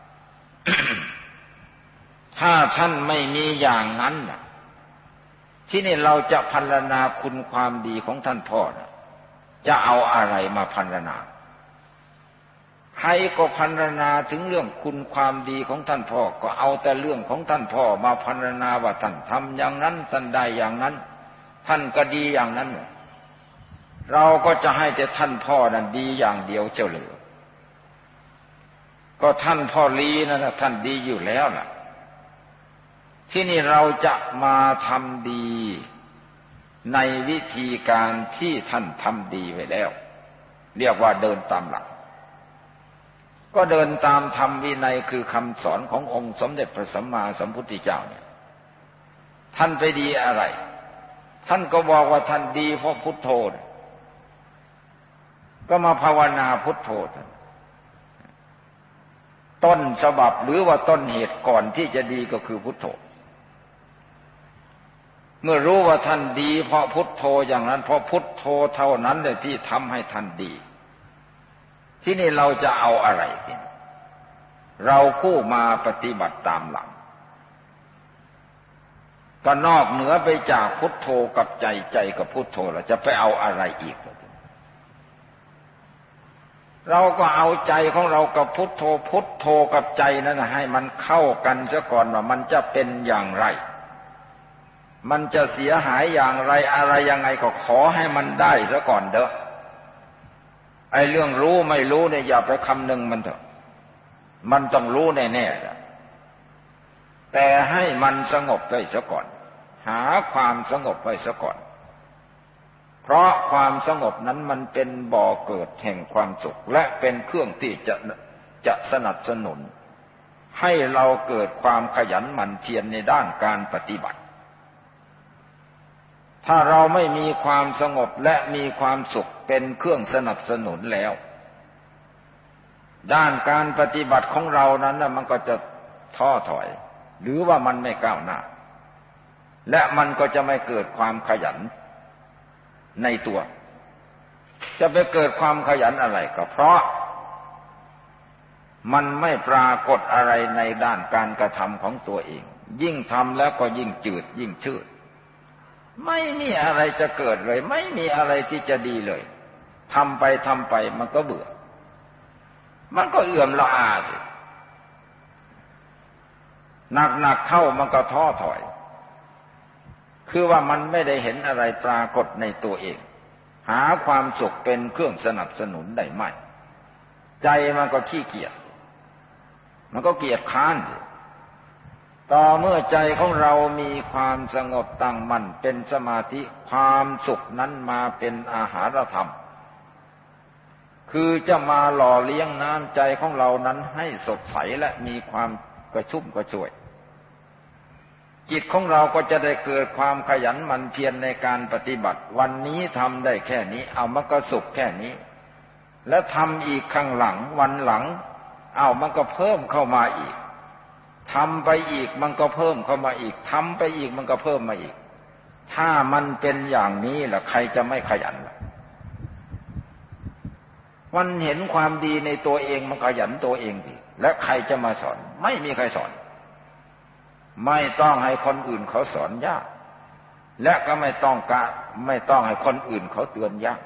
S1: ถ้าท่านไม่มีอย่างนั้นที่นี่เราจะพรรณนาคุณความดีของท่านพ่อจะเอาอะไรมาพรรณนาใครก็พรรณนาถึงเรื่องคุณความดีของท่านพ่อก็เอาแต่เรื่องของท่านพ่อมาพรรณนาว่าท่านทำอย่างนั้นท่านได้อย่างนั้นท่านก็ดีอย่างนั้นเราก็จะให้แต่ท่านพ่อนั้นดีอย่างเดียวเจ้าเหลือก็ท่านพ่อลีนั่นนะท่านดีอยู่แล้วล่ะที่นี่เราจะมาทำดีในวิธีการที่ท่านทำดีไว้แล้วเรียกว่าเดินตามหลักก็เดินตามธรรมวินัยคือคำสอนขององค์สมเด็จพระสัมมาสัมพุทธเจ้าเนี่ยท่านไปดีอะไรท่านก็บอกว่าท่านดีเพราะพุทโธก็มาภาวนาพุทโธต้นฉบับหรือว่าต้นเหตุก่อนที่จะดีก็คือพุทโธเมื่อรู้ว่าท่านดีเพราะพุทโธอย่างนั้นเพราะพุทโธเท่านั้นเลยที่ทำให้ท่านดีที่นี่เราจะเอาอะไรที่เราผู้มาปฏิบัติตามหลังก็นอกเหนือไปจากพุทโธกับใจใจกับพุทโธเราจะไปเอาอะไรอีกเราก็เอาใจของเรากับพุทโธพุทโธกับใจนั้นให้มันเข้ากันซะก่อนว่ามันจะเป็นอย่างไรมันจะเสียหายอย่างไรอะไรยังไงก็ขอให้มันได้ซะก่อนเด้อไอ้เรื่องรู้ไม่รู้เนี่ยอย่าไปคำนึงมันเถอะมันต้องรู้แน่ๆแต่ให้มันสงบไว้ซะก่อนหาความสงบไว้ซะก่อนเพราะความสงบนั้นมันเป็นบ่อเกิดแห่งความสุขและเป็นเครื่องที่จะจะสนับสนุนให้เราเกิดความขยันหมั่นเพียรในด้านการปฏิบัติถ้าเราไม่มีความสงบและมีความสุขเป็นเครื่องสนับสนุนแล้ว
S2: ด้านการปฏิบัติของเรานั้นมันก็จะท้อถอยหรือว่ามันไม่ก้าวหน้าและมันก็จะไม่เกิดความขยันในตัวจะไปเกิดความขยันอะไรก็เพราะมันไม่ปรากฏอะไรในด้านการกระทำของตัวเองยิ่งทำแล้วก็ยิ่งจืดยิ่งชืดไม่มีอะไรจะเกิดเลยไม่มีอะไรที่จะดีเลยทำไปทำไปมันก็เบื่อมันก็เอื่อมละอาสิหนักๆเข้ามันก็ท้อถอยคือว่ามันไม่ได้เห็นอะไรปรากฏในตัวเองหาความสุขเป็นเครื่องสนับสนุนได้ไหมใจมันก็ขี้เกียจมันก็เกียจค้านต่อเมื่อใจของเรามีความสงบตั้งมั่นเป็นสมาธิความสุขนั้นมาเป็นอาหารธรรมคือจะมาหล่อเลี้ยงน้ำใจของเรานั้นให้สดใสและมีความกระชุ่มกระชวยจิตของเราก็จะได้เกิดความขยันหมั่นเพียรในการปฏิบัติวันนี้ทำได้แค่นี้เอามันก็สุขแค่นี้แล้วทำอีกข้างหลังวันหลังเอามันก็เพิ่มเข้ามาอีกทำไปอีกมันก็เพิ่มเข้ามาอีกทำไปอีกมันก็เพิ่มมาอีกถ้ามันเป็นอย่างนี้ล่ะใครจะไม่ขยันล่ะมันเห็นความดีในตัวเองมันขยันตัวเองดิและใครจะมาสอนไม่มีใครสอนไม่ต้องให้คนอื่นเขาสอนยากและก็ไม่ต้องกะไม่ต้องให้คนอื่นเขาเตือนยาก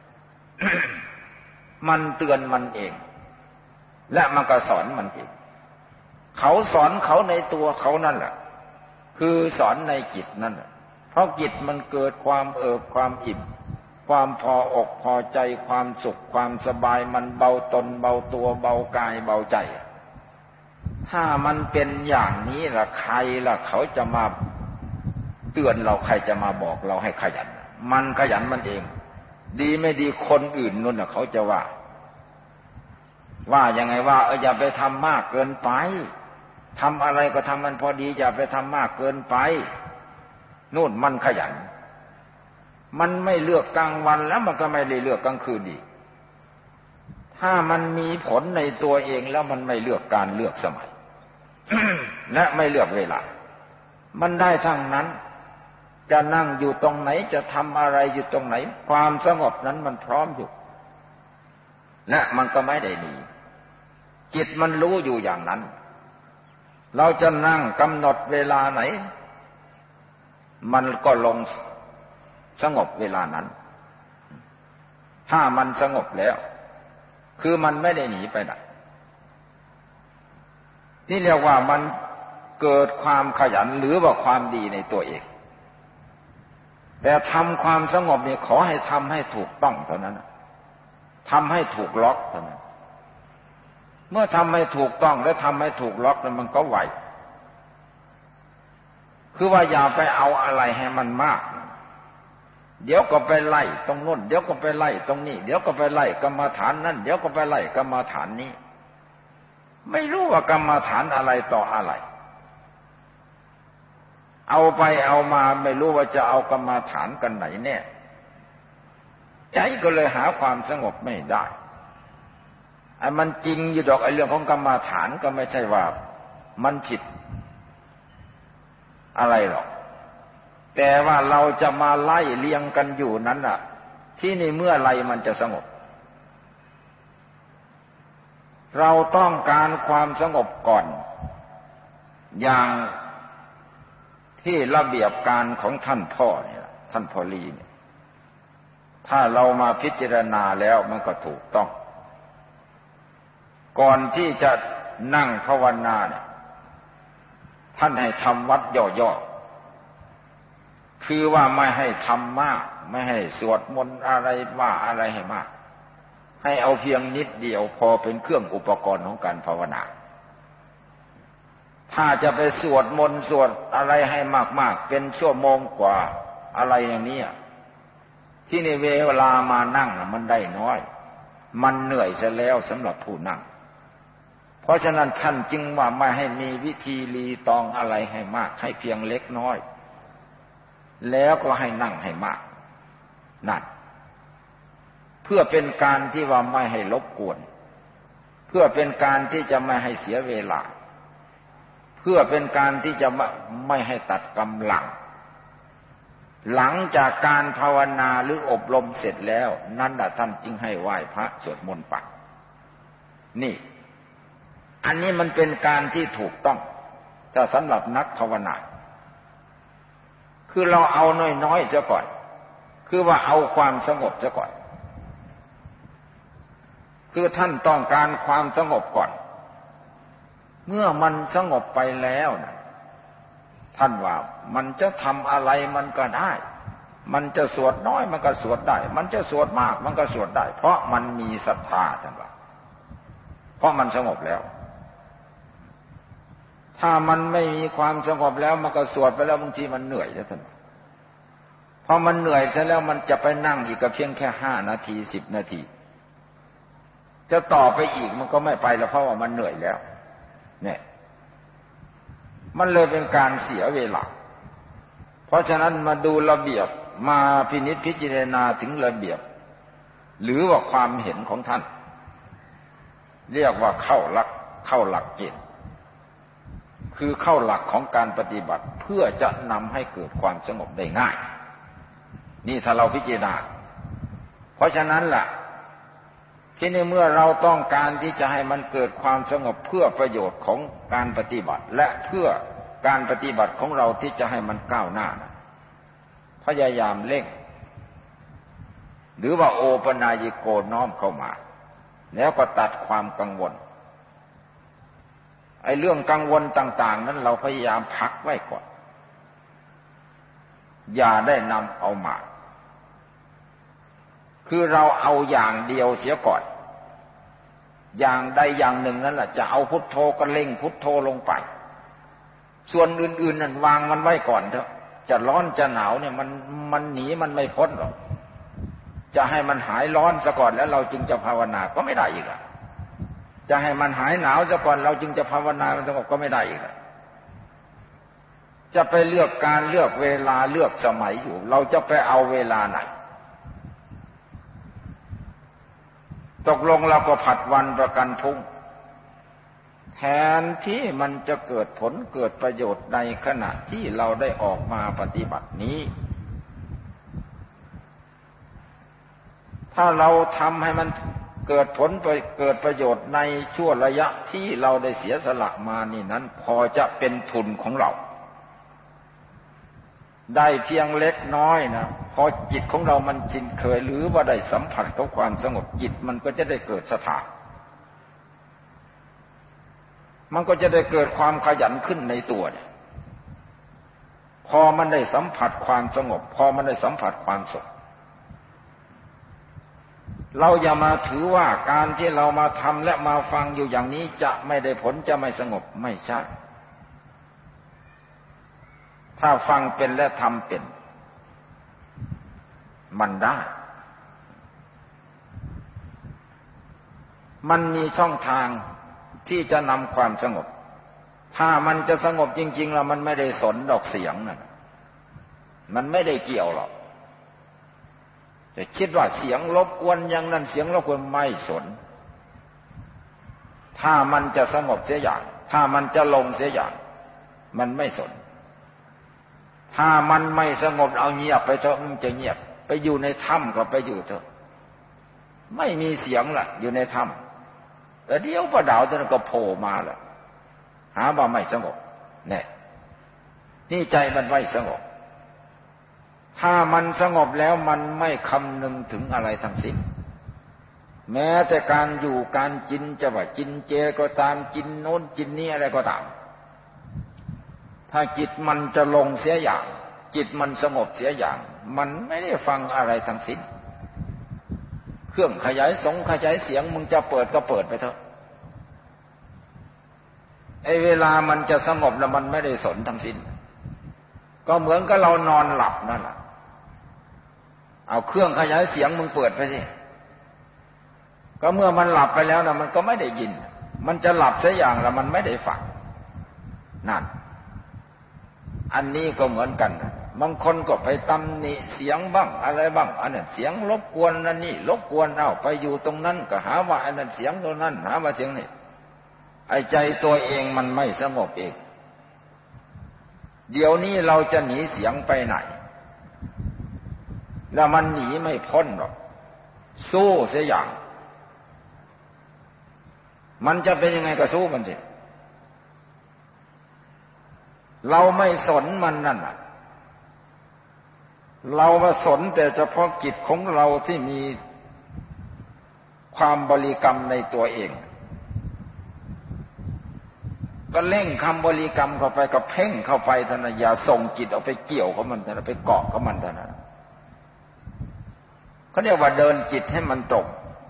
S2: มันเตือนมันเองและมันก็สอนมันเองเขาสอนเขาในตัวเขานั่นแหละคือสอนในจิตนั่นแหละเพราะจิตมันเกิดความเอิบความอิ่มความพออกพอใจความสุขความสบายมันเบาตนเบาตัวเบากายเบาใจถ้ามันเป็นอย่างนี้ล่ะใครล่ะเขาจะมาเตือนเราใครจะมาบอกเราให้ขยันมันขยันมันเองดีไม่ดีคนอื่นนู่นน่ะเขาจะว่าว่ายังไงว่าเอออย่าไปทำมากเกินไปทำอะไรก็ทำมันพอดีอย่าไปทำมากเกินไปนู่นมันขยันมันไม่เลือกกลางวันแล้วมันก็ไม่ได้เลือกกลางคืนดีถ้ามันมีผลในตัวเองแล้วมันไม่เลือกการเลือกสมัย และไม่เลือกเวลามันได้ทั้งนั้นจะนั่งอยู่ตรงไหนจะทำอะไรอยู่ตรงไหนความสงบนั้นมันพร้อมอยู่และมันก็ไม่ได้หนีจิตมันรู้อยู่อย่างนั้นเราจะนั่งกำหนดเวลาไหนมันก็ลงสงบเวลานั้นถ้ามันสงบแล้วคือมันไม่ได้หนีไปไหนนี่เรียกว่ามันเกิดความขยันหรือว่าความดีในตัวเองแต่ทำความสงบนี่ขอให้ทำให้ถูกต้องเท่านั้นทำให้ถูกล็อกเท่านั้นเมื่อทำให้ถูกต้องและทำให้ถูกล็อกแล้วมันก็ไหวคือว่าอย่าไปเอาอะไรให้มันมากเดี๋ยวก็ไปไล่ตรงโน้นเดี๋ยวก็ไปไล่ตรงนี้เดี๋ยวก็ไปไล่กรรมฐานนั่นเดี๋ยวก็ไปไล่กรรมฐานนี้ไม่รู้ว่ากรรมฐานอะไรต่ออะไรเอาไปเอามาไม่รู้ว่าจะเอากรรมฐานกันไหนแน่ใจก็เลยหาความสงบไม่ได้ไอ้มันจริงอยู่ดอกไอ้เรื่องของกรรมฐานก็ไม่ใช่ว่ามันผิดอะไรหรอกแต่ว่าเราจะมาไล่เลียงกันอยู่นั้นน่ะที่นี่เมื่อไรมันจะสงบเราต้องการความสงบก่อนอย่างที่ระเบียบการของท่านพ่อเนี่ยท่านพ่อลีเนี่ยถ้าเรามาพิจารณาแล้วมันก็ถูกต้องก่อนที่จะนั่งภาวนาเนี่ยท่านให้ทำวัดย่อๆคือว่าไม่ให้ทำมากไม่ให้สวดมนต์อะไรว่าอะไรให้มากให้เอาเพียงนิดเดียวพอเป็นเครื่องอุปกรณ์ของการภาวนาถ้าจะไปสวดมนต์สวดอะไรให้มากๆเป็นชั่วโมงกว่าอะไรอย่างนี้ที่ในเวลามานั่งมันได้น้อยมันเหนื่อยซะแล้วสำหรับผู้นั่งเพราะฉะนั้นท่านจึงว่าไม่ให้มีวิธีรีตองอะไรให้มากให้เพียงเล็กน้อยแล้วก็ให้นั่งให้มากนั่นเพื่อเป็นการที่ว่าไม่ให้รบกวนเพื่อเป็นการที่จะไม่ให้เสียเวลาเพื่อเป็นการที่จะไม่ให้ตัดกำลังหลังจากการภาวนาหรืออบรมเสร็จแล้วนั่นแหละท่านจึงให้ไหว้พระสวดมนต์ไปนี่อันนี้มันเป็นการที่ถูกต้องแต่สำหรับนักภาวนาคือเราเอาน้อยๆซะก่อนคือว่าเอาความสงบซะก่อนคือท่านต้องการความสงบก่อนเมื่อมันสงบไปแล้วนะท่านว่ามันจะทำอะไรมันก็ได้มันจะสวดน้อยมันก็สวดได้มันจะสวดมากมันก็สวดได้เพราะมันมีศรัทธาท่านว่าเพราะมันสงบแล้วถ้ามันไม่มีความสงบแล้วมันก็สวดไปแล้วบางทีมันเหนื่อยแล้วท่านพอมันเหนื่อยซะแล้วมันจะไปนั่งอีกก็เพียงแค่ห้านาทีสิบนาทีจะต่อไปอีกมันก็ไม่ไปแล้วเพราะว่ามันเหนื่อยแล้วเนี่ยมันเลยเป็นการเสียเวลาเพราะฉะนั้นมาดูระเบียบมาพินิจพิจารณาถึงระเบียบหรือว่าความเห็นของท่านเรียกว่าเข้าหลักเข้าหลักเกณฑ์คือเข้าหลักของการปฏิบัติเพื่อจะนำให้เกิดความสงบได้ง่ายนี่ถ้าเราพิจารณาเพราะฉะนั้นล่ะที่ในเมื่อเราต้องการที่จะให้มันเกิดความสงบเพื่อประโยชน์ของการปฏิบัติและเพื่อการปฏิบัติของเราที่จะให้มันก้าวหน้าพยายามเร่งหรือว่าโอปนายโกน้อมเข้ามาแล้วก็ตัดความกังวลไอ้เรื่องกังวลต่างๆนั้นเราพยายามพักไว้ก่อนอย่าได้นำเอามาคือเราเอาอย่างเดียวเสียก่อนอย่างใดอย่างหนึ่งนั่นแหละจะเอาพุทโธก็เล่งพุทโธลงไปส่วนอื่นๆนั่นวางมันไว้ก่อนเถอะจะร้อนจะหนาวเนี่ยมันมันหนีมันไม่พ้นหรอกจะให้มันหายร้อนซะก่อนแล้วเราจึงจะภาวนาก็ไม่ได้อีกอ่ะจะให้มันหายหนาวซะก่อนเราจึงจะภาวนามันสงบก็ไม่ได้อีกอ่ะจะไปเลือกการเลือกเวลาเลือกสมัยอยู่เราจะไปเอาเวลาไหนตกลงเราก็ผัดวันประกันพรุ่งแทนที่มันจะเกิดผลเกิดประโยชน์ในขณะที่เราได้ออกมาปฏิบัตินี้ถ้าเราทำให้มันเกิดผลไปเกิดประโยชน์ในช่วงระยะที่เราได้เสียสละมานี่นั้นพอจะเป็นทุนของเราได้เพียงเล็กน้อยนะพอจิตของเรามันชินเคยหรือว่าได้สัมผัสกับความสงบจิตมันก็จะได้เกิดศรัทธามันก็จะได้เกิดความขยันขึ้นในตัวเนี่ยพอมันได้สัมผัสความสงบพอมันได้สัมผัสความสุขเราอย่ามาถือว่าการที่เรามาทำและมาฟังอยู่อย่างนี้จะไม่ได้ผลจะไม่สงบไม่ใช่ถ้าฟังเป็นและทำเป็นมันได้มันมีช่องทางที่จะนำความสงบถ้ามันจะสงบจริงๆแล้วมันไม่ได้สนดอกเสียงนั่นมันไม่ได้เกี่ยวหรอกจะคิดว่าเสียงรบกวนอย่างนั้นเสียงรบกวนไม่สนถ้ามันจะสงบเสียอย่างถ้ามันจะลงเสียอย่างมันไม่สนถ้ามันไม่สงบเอาเงียบไปเถอะมันจะเงียบไปอยู่ในถ้ำก็ไปอยู่เถอะไม่มีเสียงล่ะอยู่ในถ้ำแต่เดี๋ยวพระดาวตัวนั้นก็โผล่มาล่ะหาว่าไม่สงบเนี่ยนี่ใจมันไม่สงบถ้ามันสงบแล้วมันไม่คำนึงถึงอะไรทั้งสิ้นแม้แต่การอยู่การกินจะว่ากินเจก็ตามกินโน้นกินนี้อะไรก็ตามถ้าจิตมันจะลงเสียอย่างจิตมันสงบเสียอย่างมันไม่ได้ฟังอะไรทั้งสิ้นเครื่องขยายสงขยายเสียงมึงจะเปิดก็เปิดไปเถอะไอ้เวลามันจะสงบแล้วมันไม่ได้สนทั้งสิ้นก็เหมือนกับเรานอนหลับนั่นแหละเอาเครื่องขยายเสียงมึงเปิดไปสิก็เมื่อมันหลับไปแล้วนะมันก็ไม่ได้ยินมันจะหลับเสียอย่างแล้วมันไม่ได้ฟังนั่นอันนี้ก็เหมือนกันบางคนก็ไปตำหนิเสียงบ้างอะไรบ้างอันนั้นเสียงรบกวนนั่นนี่รบกวนเอาไปอยู่ตรงนั้นก็หาว่าอันนั้นเสียงตรงนั้นหาว่าเสียงนี่ไอ้ใจตัวเองมันไม่สงบเองเดี๋ยวนี้เราจะหนีเสียงไปไหนแล้วมันหนีไม่พ้นหรอกสู้เสียอย่างมันจะเป็นยังไงก็สู้มันสิเราไม่สนมันนั่นน่ะเรามาสนแต่เฉพาะจิตของเราที่มีความบริกรรมในตัวเองก็เล่งคำบริกรรมเข้าไปก็เพ่งเข้าไปท่านอย่าส่งจิตเอาไปเกี่ยวกับมันท่านไปเกาะกับมันท่านเขาเรียกว่าเดินจิตให้มันตรง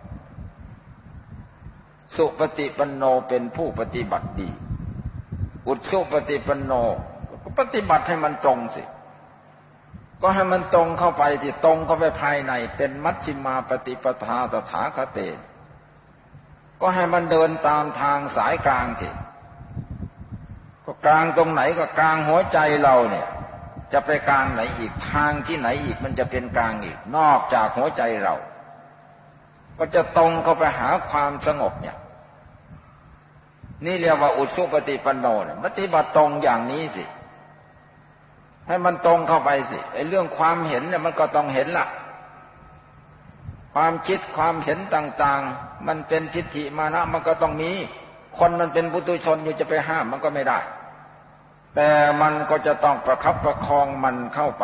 S2: สุปฏิปันโนเป็นผู้ปฏิบัติดีอุชุปฏิปันโนก็ปฏิบัติให้มันตรงสิก็ให้มันตรงเข้าไปที่ตรงเข้าไปภายในเป็นมัชฌิมาปฏิปทาตถาคเตก็ให้มันเดินตามทางสายกลางสิก็กลางตรงไหนก็กลางหัวใจเราเนี่ยจะไปกลางไหนอีกทางที่ไหนอีกมันจะเป็นกลางอีกนอกจากหัวใจเราก็จะตรงเข้าไปหาความสงบเนี่ยนี่เรียกว่าอุชุปฏิปันโนเนี่ยปฏิบัติตรงอย่างนี้สิให้มันตรงเข้าไปสิไอ้เรื่องความเห็นเนี่ยมันก็ต้องเห็นล่ะความคิดความเห็นต่างๆมันเป็นทิฏฐิมานะมันก็ต้องมีคนมันเป็นปุถุชนอยู่จะไปห้ามมันก็ไม่ได้แต่มันก็จะต้องประคับประคองมันเข้าไป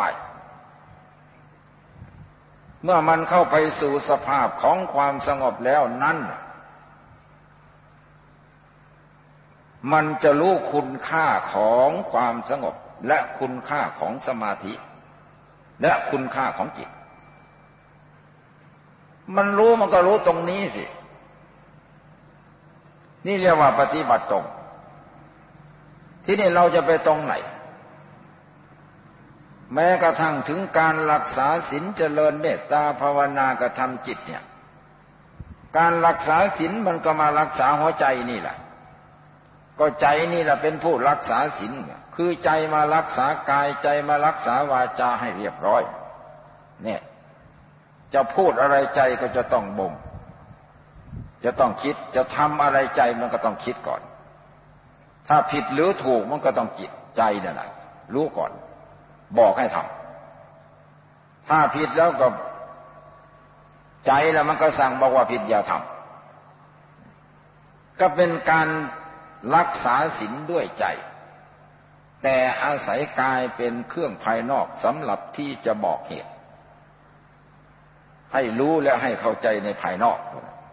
S2: เมื่อมันเข้าไปสู่สภาพของความสงบแล้วนั้นมันจะรู้คุณค่าของความสงบและคุณค่าของสมาธิและคุณค่าของจิตมันรู้มันก็รู้ตรงนี้สินี่เรียกว่าปฏิบัติตรงที่นี่เราจะไปตรงไหนแม้กระทั่งถึงการรักษาศีลเจริญเมตตาภาวนากระทำจิตเนี่ยการรักษาศีลมันก็มารักษาหัวใจนี่แหละก็ใจนี่แหละเป็นผู้รักษาศีลคือใจมารักษากายใจมารักษาวาจาให้เรียบร้อยเนี่ยจะพูดอะไรใจก็จะต้องบ่มจะต้องคิดจะทำอะไรใจมันก็ต้องคิดก่อนถ้าผิดหรือถูกมันก็ต้องจิตใจนั่นแหละรู้ก่อนบอกให้ทำถ้าผิดแล้วก็ใจแล้วมันก็สั่งบอกว่าผิดอย่าทำก็เป็นการรักษาศีลด้วยใจแต่อาศัยกายเป็นเครื่องภายนอกสำหรับที่จะบอกเหตุให้รู้และให้เข้าใจในภายนอก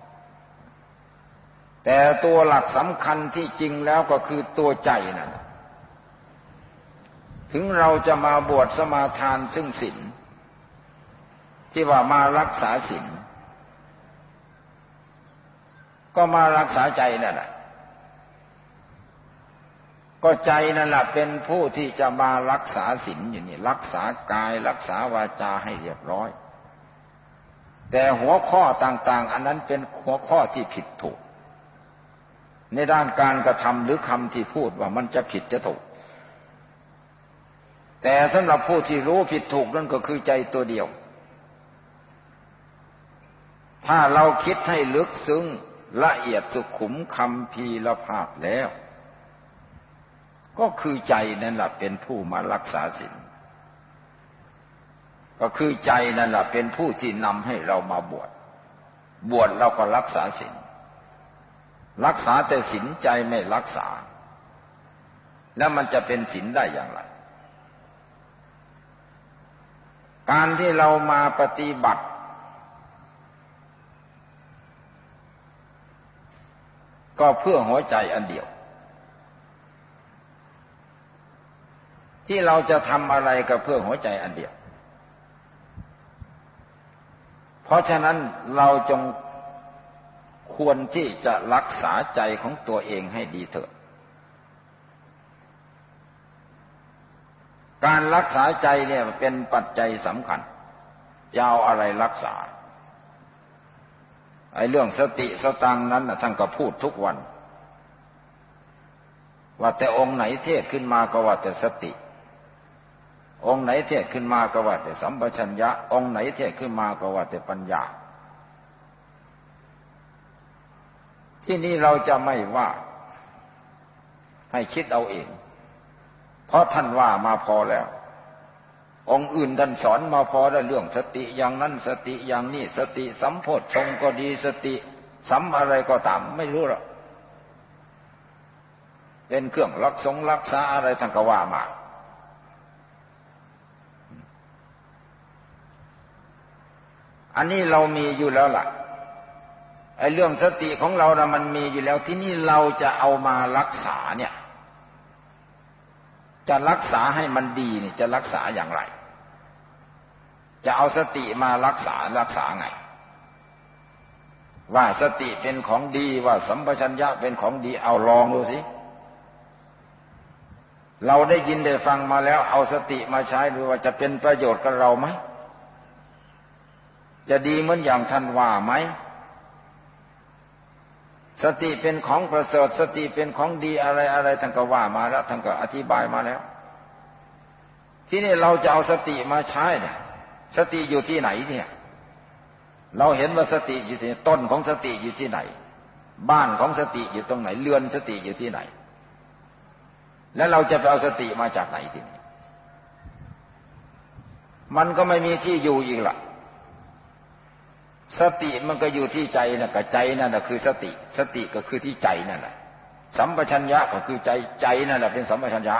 S2: แต่ตัวหลักสำคัญที่จริงแล้วก็คือตัวใจนั่นถึงเราจะมาบวชสมาทานซึ่งศีลที่ว่ามารักษาศีลก็มารักษาใจนั่นแหละก็ใจนั่นแหละเป็นผู้ที่จะมารักษาศีลอยู่นี่รักษากายรักษาวาจาให้เรียบร้อยแต่หัวข้อต่างๆอันนั้นเป็นหัวข้อที่ผิดถูกในด้านการกระทำหรือคำที่พูดว่ามันจะผิดจะถูกแต่สำหรับผู้ที่รู้ผิดถูกนั่นก็คือใจตัวเดียวถ้าเราคิดให้ลึกซึ้งละเอียดสุขุมคำพีรภาพแล้วก็คือใจนั่นแหละเป็นผู้มารักษาศีลก็คือใจนั่นแหละเป็นผู้ที่นำให้เรามาบวชบวชเราก็รักษาศีลรักษาแต่ศีลใจไม่รักษาแล้วมันจะเป็นศีลได้อย่างไรการที่เรามาปฏิบัติก็เพื่อหัวใจอันเดียวที่เราจะทำอะไรก็เพื่อหัวใจอันเดียวเพราะฉะนั้นเราจงควรที่จะรักษาใจของตัวเองให้ดีเถิดการรักษาใจเนี่ยเป็นปัจจัยสำคัญจะเอาอะไรรักษาไอ้เรื่องสติสตังนั้นท่านก็พูดทุกวันว่าแต่องค์ไหนเทศขึ้นมาก็ว่าแต่สติองค์ไหนเทศขึ้นมาก็ว่าแต่สัมปชัญญะองค์ไหนเทศขึ้นมาก็ว่าแต่ปัญญาที่นี่เราจะไม่ว่าให้คิดเอาเองเพราะท่านว่ามาพอแล้วองค์อื่นท่านสอนมาพอแล้วเรื่องสติอย่างนั้นสติอย่างนี้สติสัมโพชฌงค์ก็ดีสติสัมอะไรก็ตามไม่รู้หรอกเป็นเครื่องรักษงรักษาอะไรท่านก็ว่ามาอันนี้เรามีอยู่แล้วล่ะไอ้เรื่องสติของเรานะมันมีอยู่แล้วที่นี่เราจะเอามารักษาเนี่ยจะรักษาให้มันดีนี่จะรักษาอย่างไรจะเอาสติมารักษารักษาไงว่าสติเป็นของดีว่าสัมปชัญญะเป็นของดีเอาลองดูสิเราได้ยินได้ฟังมาแล้วเอาสติมาใช้ดูว่าจะเป็นประโยชน์กับเราไหมจะดีเหมือนอย่างท่านว่าไหมสติเป็นของประเสริฐสติเป็นของดีอะไรอะไรท่านก็ว่ามาแล้วท่านก็อธิบายมาแล้วที่นี่เราจะเอาสติมาใช้เนี่ยสติอยู่ที่ไหนเนี่ยเราเห็นว่าสติอยู่ที่ต้นของสติอยู่ที่ไหนบ้านของสติอยู่ตรงไหนเรือนสติอยู่ที่ไหนแล้วเราจะไปเอาสติมาจากไหนทีนี้มันก็ไม่มีที่อยู่อีกล่ะสติมันก็อยู่ที่ใจนะกับใจนั่นแหละคือสติสติก็คือที่ใจนั่นแหละสัมปชัญญะก็คือใจใจนั่นแหละเป็นสัมปชัญญะ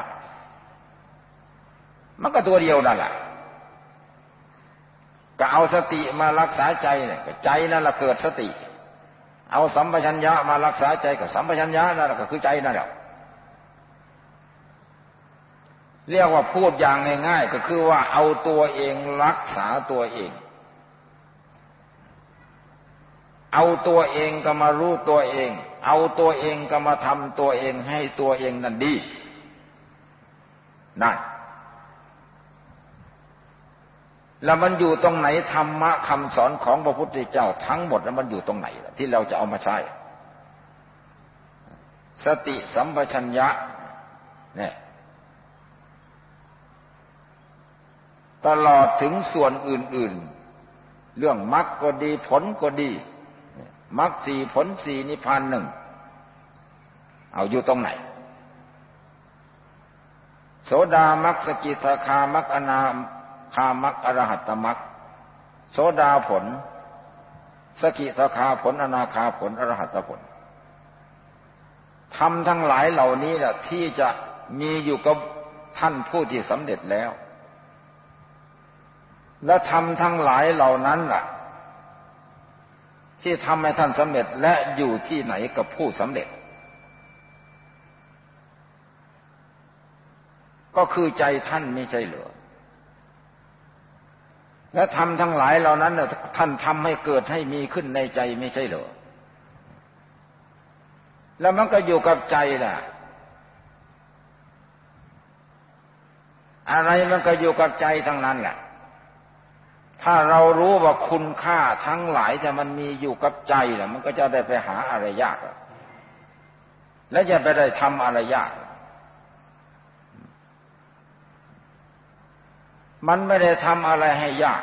S2: มันก็ตัวเดียวนั่นแหละก็เอาสติมารักษาใจเนี่ยก็ใจนั่นแหละเกิดสติเอาสัมปชัญญะมารักษาใจก็สัมปชัญญะนั่นแหละก็คือใจนั่นแหละเรียกว่าพูดอย่างง่ายๆก็คือว่าเอาตัวเองรักษาตัวเองเอาตัวเองก็มารู้ตัวเองเอาตัวเองก็มาทำตัวเองให้ตัวเองนั่นดีนั่นแล้วมันอยู่ตรงไหนธรรมะคำสอนของพระพุทธเจ้าทั้งหมดแล้วมันอยู่ตรงไหนที่เราจะเอามาใช้สติสัมปชัญญะเนี่ยตลอดถึงส่วนอื่นๆเรื่องมรรคก็ดีผลก็ดีมรรคสี่ผลสี่นิพพานหนึ่งเอาอยู่ตรงไหนโสดามรรคสกิทาคามรรคอนาคามรรคอรหัตตมรรคโสดาผลสกิทาคาผลอนาคาผลอรหัตตผลธรรมทั้งหลายเหล่านี้แหละที่จะมีอยู่กับท่านผู้ที่สำเร็จแล้วและธรรมทั้งหลายเหล่านั้นล่ะที่ทำให้ท่านสำเร็จและอยู่ที่ไหนกับผู้สำเร็จก็คือใจท่านไม่ใช่เหรอและธรรมทั้งหลายเหล่านั้นน่ะท่านทำให้เกิดให้มีขึ้นในใจไม่ใช่เหรอแล้วมันก็อยู่กับใจน่ะอะไรมันก็อยู่กับใจทั้งนั้นแหละถ้าเรารู้ว่าคุณค่าทั้งหลายแต่มันมีอยู่กับใจน่ะมันก็จะได้ไปหาอะไรยากและจะไปได้ทำอะไรยากมันไม่ได้ทำอะไรให้ยาก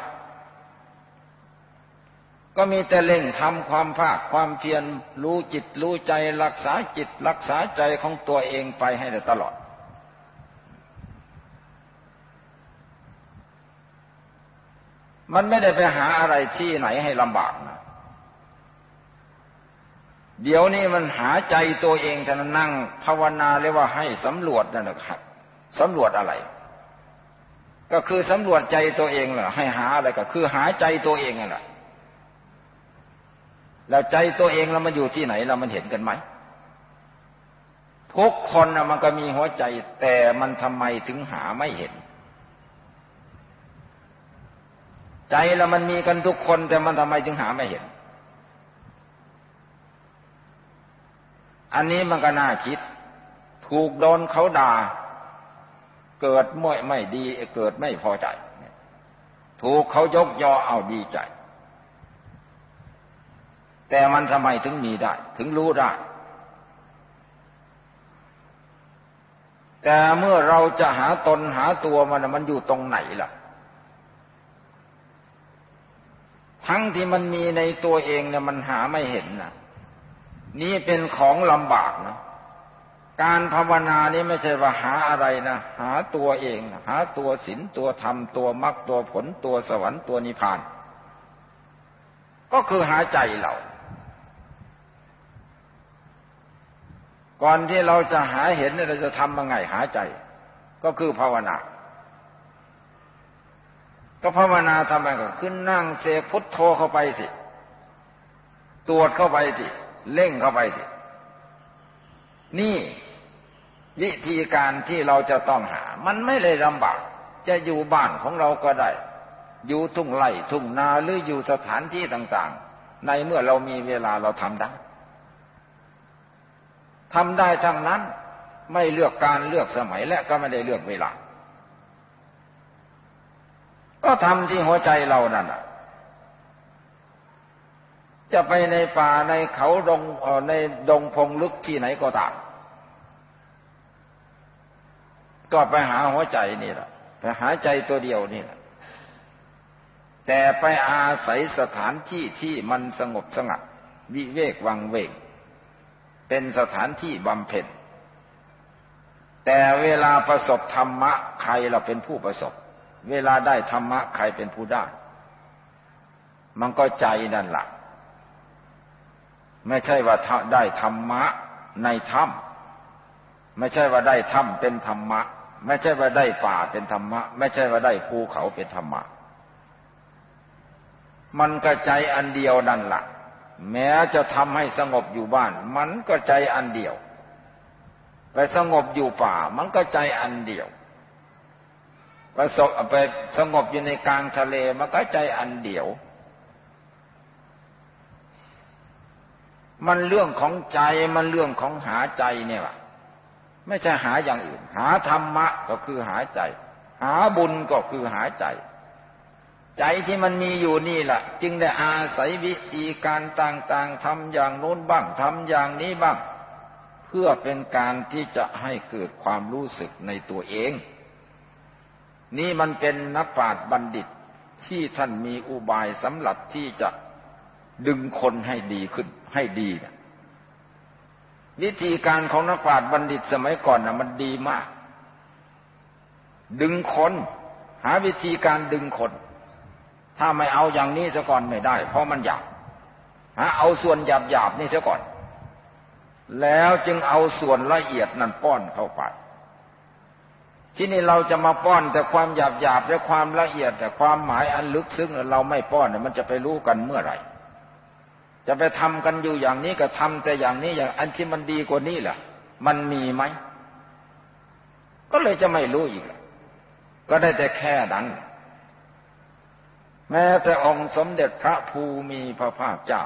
S2: ก็มีแต่เร่งทำความภาคความเพียรรู้จิตรู้ใจรักษาจิตรักษาใจของตัวเองไปให้ได้ตลอดมันไม่ได้ไปหาอะไรที่ไหนให้ลำบากนะเดี๋ยวนี้มันหาใจตัวเองท่านนั่งภาวนาเรียกว่าให้สำรวจนั่นแหละครับสำรวจอะไรก็คือสำรวจใจตัวเองแหละให้หาอะไรก็คือหาใจตัวเองนั่นแหละแล้วใจตัวเองแล้วมันอยู่ที่ไหนเรามันเห็นกันไหมทุกคนนะมันก็มีหัวใจแต่มันทำไมถึงหาไม่เห็นใจแล้วมันมีกันทุกคนแต่มันทำไมถึงหาไม่เห็นอันนี้มันก็น่าคิดถูกโดนเขาด่าเกิดไม่ไม่ดีเกิดไม่พอใจถูกเขายกยอเอาดีใจแต่มันทำไมถึงมีได้ถึงรู้ได้แต่เมื่อเราจะหาตนหาตัวมันมันอยู่ตรงไหนล่ะทั้งที่มันมีในตัวเองเนี่ยมันหาไม่เห็นนะนี่เป็นของลำบากนะการภาวนานี่ไม่ใช่ว่าหาอะไรนะหาตัวเองหาตัวศีลตัวธรรมตัวมรรคตัวผลตัวสวรรค์ตัวนิพพานก็คือหาใจเราก่อนที่เราจะหาเห็นเราจะทำยังไงหาใจก็คือภาวนาก็ภาวนาทำไมก็ขึ้นนั่งเสกพุทโธเข้าไปสิตรวจเข้าไปสิเล่งเข้าไปสินี่วิธีการที่เราจะต้องหามันไม่เลยลำบากจะอยู่บ้านของเราก็ได้อยู่ทุ่งไร่ทุ่งนาหรืออยู่สถานที่ต่างๆในเมื่อเรามีเวลาเราทำได้ทำได้ทั้งนั้นไม่เลือกการเลือกสมัยและก็ไม่ได้เลือกเวลาก็ทำที่หัวใจเรานั่นน่ะจะไปในป่าในเขาดงในดงพงลึกที่ไหนก็ตามก็ไปหาหัวใจนี่แหละไปหาใจตัวเดียวนี่แหละแต่ไปอาศัยสถานที่ที่มันสงบสงัดวิเวกวังเวงเป็นสถานที่บำเพ็ญแต่เวลาประสบธรรมะใครเราเป็นผู้ประสบเวลาได้ธรรมะใครเป็นผู้ได้มันก็ใจนั่นแหละไม่ใช่ว่าได้ธรรมะในถ้ำไม่ใช่ว่าได้ถ้ำเป็นธรรมะไม่ใช่ว่าได้ป่าเป็นธรรมะไม่ใช่ว่าได้ภูเขาเป็นธรรมะมันก็ใจอันเดียวนั่นแหละแม้จะทำให้สงบอยู่บ้านมันก็ใจอันเดียวไปสงบอยู่ป่ามันก็ใจอันเดียวไปสงบไปสงบอยู่ในกลางทะเลมันก็ใจอันเดียวมันเรื่องของใจมันเรื่องของหาใจเนี่ยว่ะไม่ใช่หาอย่างอื่นหาธรรมะก็คือหาใจหาบุญก็คือหาใจใจที่มันมีอยู่นี่แหละจึงได้อาศัยวิธีการต่างๆทำอย่างโน้นบ้างทำอย่างนี้บ้างเพื่อเป็นการที่จะให้เกิดความรู้สึกในตัวเองนี่มันเป็นนักปราชญ์บัณฑิตที่ท่านมีอุบายสำหรับที่จะดึงคนให้ดีขึ้นให้ดีนะวิธีการของนักปราชญ์บัณฑิตสมัยก่อนนะมันดีมากดึงคนหาวิธีการดึงคนถ้าไม่เอาอย่างนี้ซะก่อนไม่ได้เพราะมันหยาบหาเอาส่วนหยาบหยาบนี่ซะก่อนแล้วจึงเอาส่วนละเอียดนั้นป้อนเข้าไปที่นี่เราจะมาป้อนแต่ความหยาบหยาบและความละเอียดแต่ความหมายอันลึกซึ้งเราไม่ป้อนมันจะไปรู้กันเมื่อไหร่จะไปทำกันอยู่อย่างนี้ก็ทำแต่อย่างนี้อย่างอันที่มันดีกว่านี้แหละมันมีไหมก็เลยจะไม่รู้อีกก็ได้แต่แค่นั้นแม้แต่องค์สมเด็จพระภูมิพระภาคเจ้า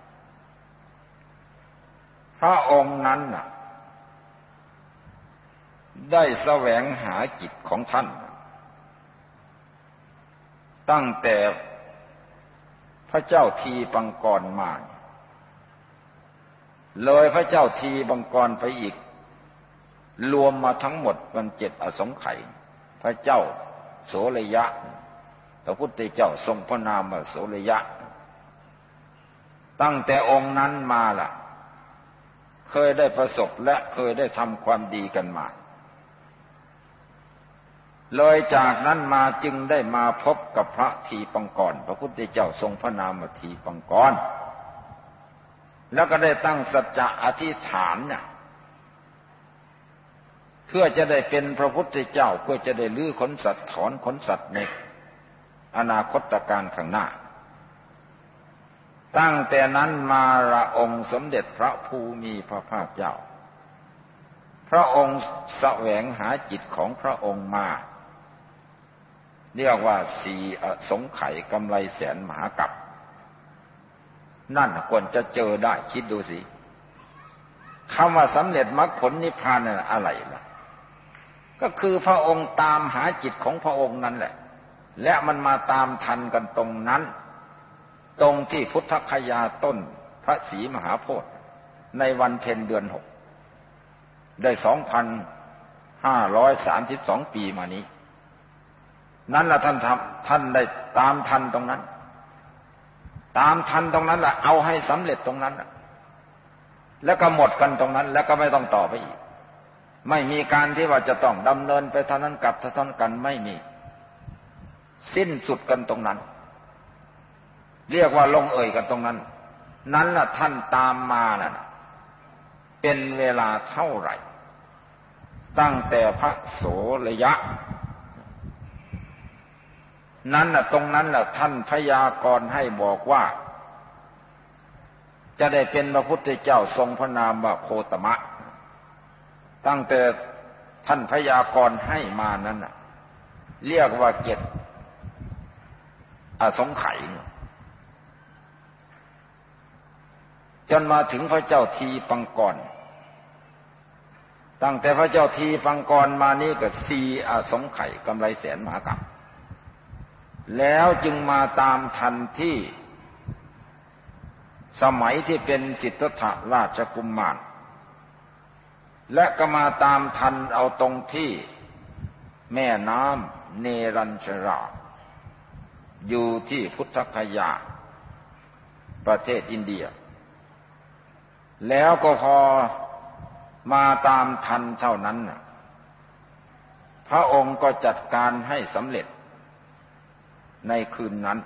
S2: พระองค์นั้นน่ะได้แสวงหาจิตของท่านตั้งแต่พระเจ้าทีปังกรมาเลยพระเจ้าทีปังกรไปอีกรวมมาทั้งหมดเป็นเจ็ดอสงไขยพระเจ้าโสรยะพระพุทธเจ้าทรงพระนามว่าโสรยะตั้งแต่องค์นั้นมาล่ะเคยได้ประสบและเคยได้ทำความดีกันมาเลยจากนั้นมาจึงได้มาพบกับพระทีปังกรพระพุทธเจ้าทรงพระนามว่าทีปังกรแล้วก็ได้ตั้งสัจจะอธิษฐานเนี่ยเพื่อจะได้เป็นพระพุทธเจ้าเพื่อจะได้ลื้อขนสัตว์ถอนขนสัตว์ในอนาคตการข้างหน้าตั้งแต่นั้นมาละองค์สมเด็จพระภูมิพระภาคเจ้าพระองค์แสวงหาจิตของพระองค์มาเรียกว่าสี่อสงไขยกำไรแสนมหากัปนั่นควรจะเจอได้คิดดูสิคำว่าสำเร็จมรรคผลนิพพานนั่นอะไรล่ะก็คือพระองค์ตามหาจิตของพระองค์นั่นแหละและมันมาตามทันกันตรงนั้นตรงที่พุทธคยาต้นพระศรีมหาโพธิ์ในวันเพ็ญเดือนหกได้สองพันห้าร้อยสามสิบสองปีมานี้นั่นแหละท่านทำท่านได้ตามทันตรงนั้นตามทันตรงนั้นแหละเอาให้สำเร็จตรงนั้นแล้วก็หมดกันตรงนั้นแล้วก็ไม่ต้องต่อไปอีกไม่มีการที่ว่าจะต้องดำเนินไปเท่านั้นกลับเท่านั้นกันไม่มีสิ้นสุดกันตรงนั้นเรียกว่าลงเอ่ยกันตรงนั้นนั้นล่ะท่านตามมาน่ะเป็นเวลาเท่าไหร่ตั้งแต่พระโสระยะนั้นน่ะตรงนั้นน่ะท่านพยากรณ์ให้บอกว่าจะได้เป็นพระพุทธเจ้าทรงพระนามว่าโคตมะตั้งแต่ท่านพยากรณ์ให้มานั้นน่ะเรียกว่าเจ็ดอสงไขยจนมาถึงพระเจ้าทีปังกรตั้งแต่พระเจ้าทีปังกรมานี้ก็สี่อสงไขยกำไรแสนมหากรัปแล้วจึงมาตามทันที่สมัยที่เป็นสิทธัตถราชกุมมารและก็มาตามทันเอาตรงที่แม่น้ำเนรัญชราอยู่ที่พุทธคยาประเทศอินเดียแล้วก็พอมาตามทันเท่านั้นพระองค์ก็จัดการให้สำเร็จในคืนนั้น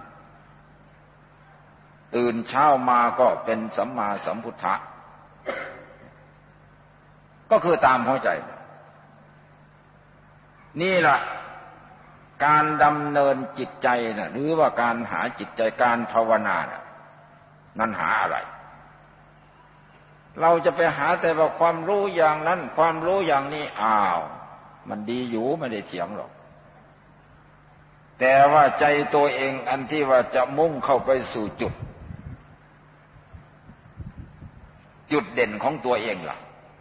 S2: ตื่นเช้ามาก็เป็นสัมมาสัมพุทธะก็คือตามหัวใจนี่ล่ะการดำเนินจิตใจนะหรือว่าการหาจิตใจการภาวนานะนั้นหาอะไรเราจะไปหาแต่ว่าความรู้อย่างนั้นความรู้อย่างนี้อ้าวมันดีอยู่ไม่ได้เถียงหรอกแต่ว่าใจตัวเองอันที่ว่าจะมุ่งเข้าไปสู่จุดจุดเด่นของตัวเองล่ะ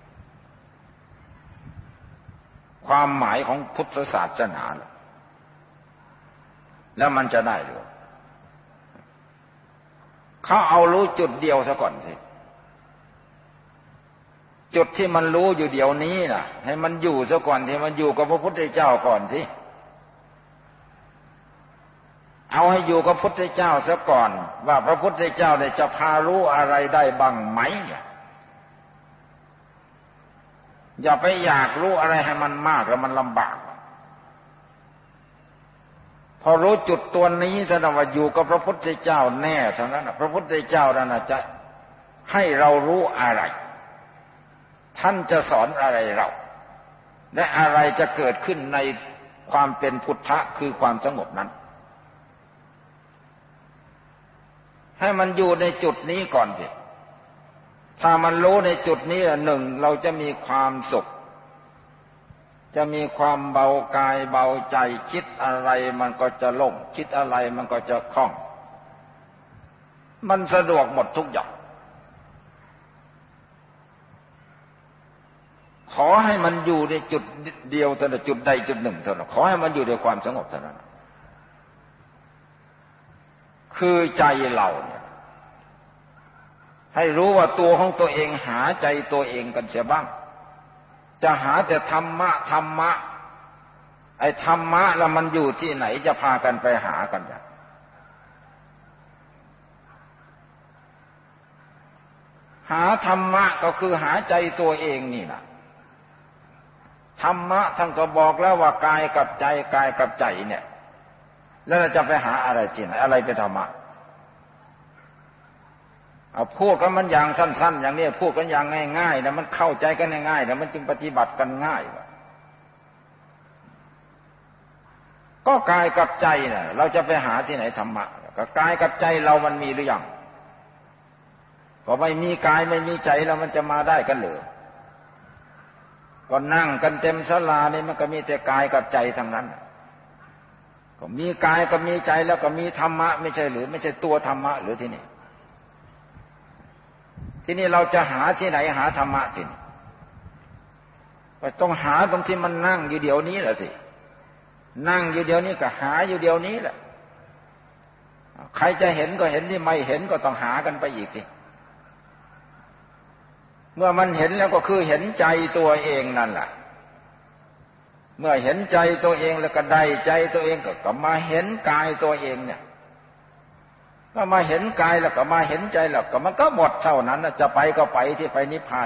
S2: ความหมายของพุทธศาสนาล่ะแล้วมันจะได้หรือเขาเอารู้จุดเดียวซะก่อนสิจุดที่มันรู้อยู่เดี๋ยวนี้น่ะให้มันอยู่ซะก่อนที่มันอยู่กับพระพุทธเจ้าก่อนสิเอาให้อยู่กับพระพุทธเจ้าซะก่อนว่าพระพุทธเจ้าเนี่ยจะพารู้อะไรได้บ้างไหมเนี่ยอย่าไปอยากรู้อะไรให้มันมากแล้วมันลำบากพอรู้จุดตัวนี้แสดงว่าอยู่กับพระพุทธเจ้าแน่เท่านั้นพระพุทธเจ้านั่นจะให้เรารู้อะไรท่านจะสอนอะไรเราและอะไรจะเกิดขึ้นในความเป็นพุทธะคือความสงบนั้นให้มันอยู่ในจุดนี้ก่อนสิถ้ามันรู้ในจุดนี้หนึ่งเราจะมีความสุขจะมีความเบากายเบาใจคิดอะไรมันก็จะโล่งคิดอะไรมันก็จะคล่องมันสะดวกหมดทุกอย่างขอให้มันอยู่ในจุดเดียวเท่านั้นจุดใดจุดหนึ่งเท่านั้นขอให้มันอยู่ในความสงบเท่านั้นคือใจเราเนี่ยให้รู้ว่าตัวของตัวเองหาใจตัวเองกันเสียบ้างจะหาแต่ธรรมะธรรมะไอ้ธรรมะแล้วมันอยู่ที่ไหนจะพากันไปหากันอย่างหาธรรมะก็คือหาใจตัวเองนี่นะธรรมะท่านก็บอกแล้วว่ากายกับใจกายกับใจเนี่ยแล้วเราจะไปหาอะไรที่ไหนอะไรเป็นธรรมะเอาพูดกันมันอย่างสั้นๆอย่างนี้พูดกันอย่างง่ายๆนะมันเข้าใจกันง่ายๆนะมันจึงปฏิบัติกันง่ายก็กายกับใจน่ะเราจะไปหาที่ไหนธรรมะก็กายกับใจเรามันมีหรือยังพอไม่มีกายไม่มีใจแล้วมันจะมาได้กันหรือก็นั่งกันเต็มศาลานี่มันก็มีแต่กายกับใจทั้งนั้นก็มีกายก็มีใจแล้วก็มีธรรมะไม่ใช่หรือไม่ใช่ตัวธรรมะหรือที่นี่ที่นี่เราจะหาที่ไหนหาธรรมะที่นี่ก็ต้องหาตรงที่มันนั่งอยู่เดี๋ยวนี้แหละสินั่งอยู่เดี๋ยวนี้ก็หาอยู่เดี๋ยวนี้แหละใครจะเห็นก็เห็นที่ไม่เห็นก็ต้องหากันไปอีกสิเมื่อมันเห็นแล้วก็คือเห็นใจตัวเองนั่นแหละเมื่อเห็นใจตัวเองแล้วก็ได้ใจตัวเองก็กลับมาเห็นกายตัวเองเนี่ยก็มาเห็นกายแล้วก็มาเห็นใจแล้วก็มันก็หมดเท่านั้นจะไปก็ไปที่ไปนิพพาน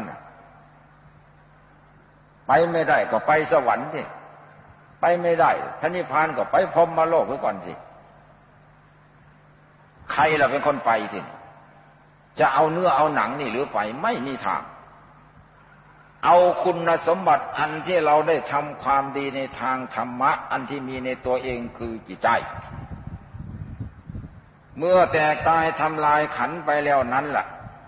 S2: ไปไม่ได้ก็ไปสวรรค์สิไปไม่ได้พระนิพพานก็ไปพรหมโลกไว้ก่อนสิใครล่ะเป็นคนไปสิจะเอาเนื้อเอาหนังนี่หรือไปไม่มีทางเอาคุณสมบัติอันที่เราได้ทำความดีในทางธรรมะอันที่มีในตัวเองคือจิตใจเมื่อแต่กายทำลายขันธ์ไปแล้วนั้นล่ะ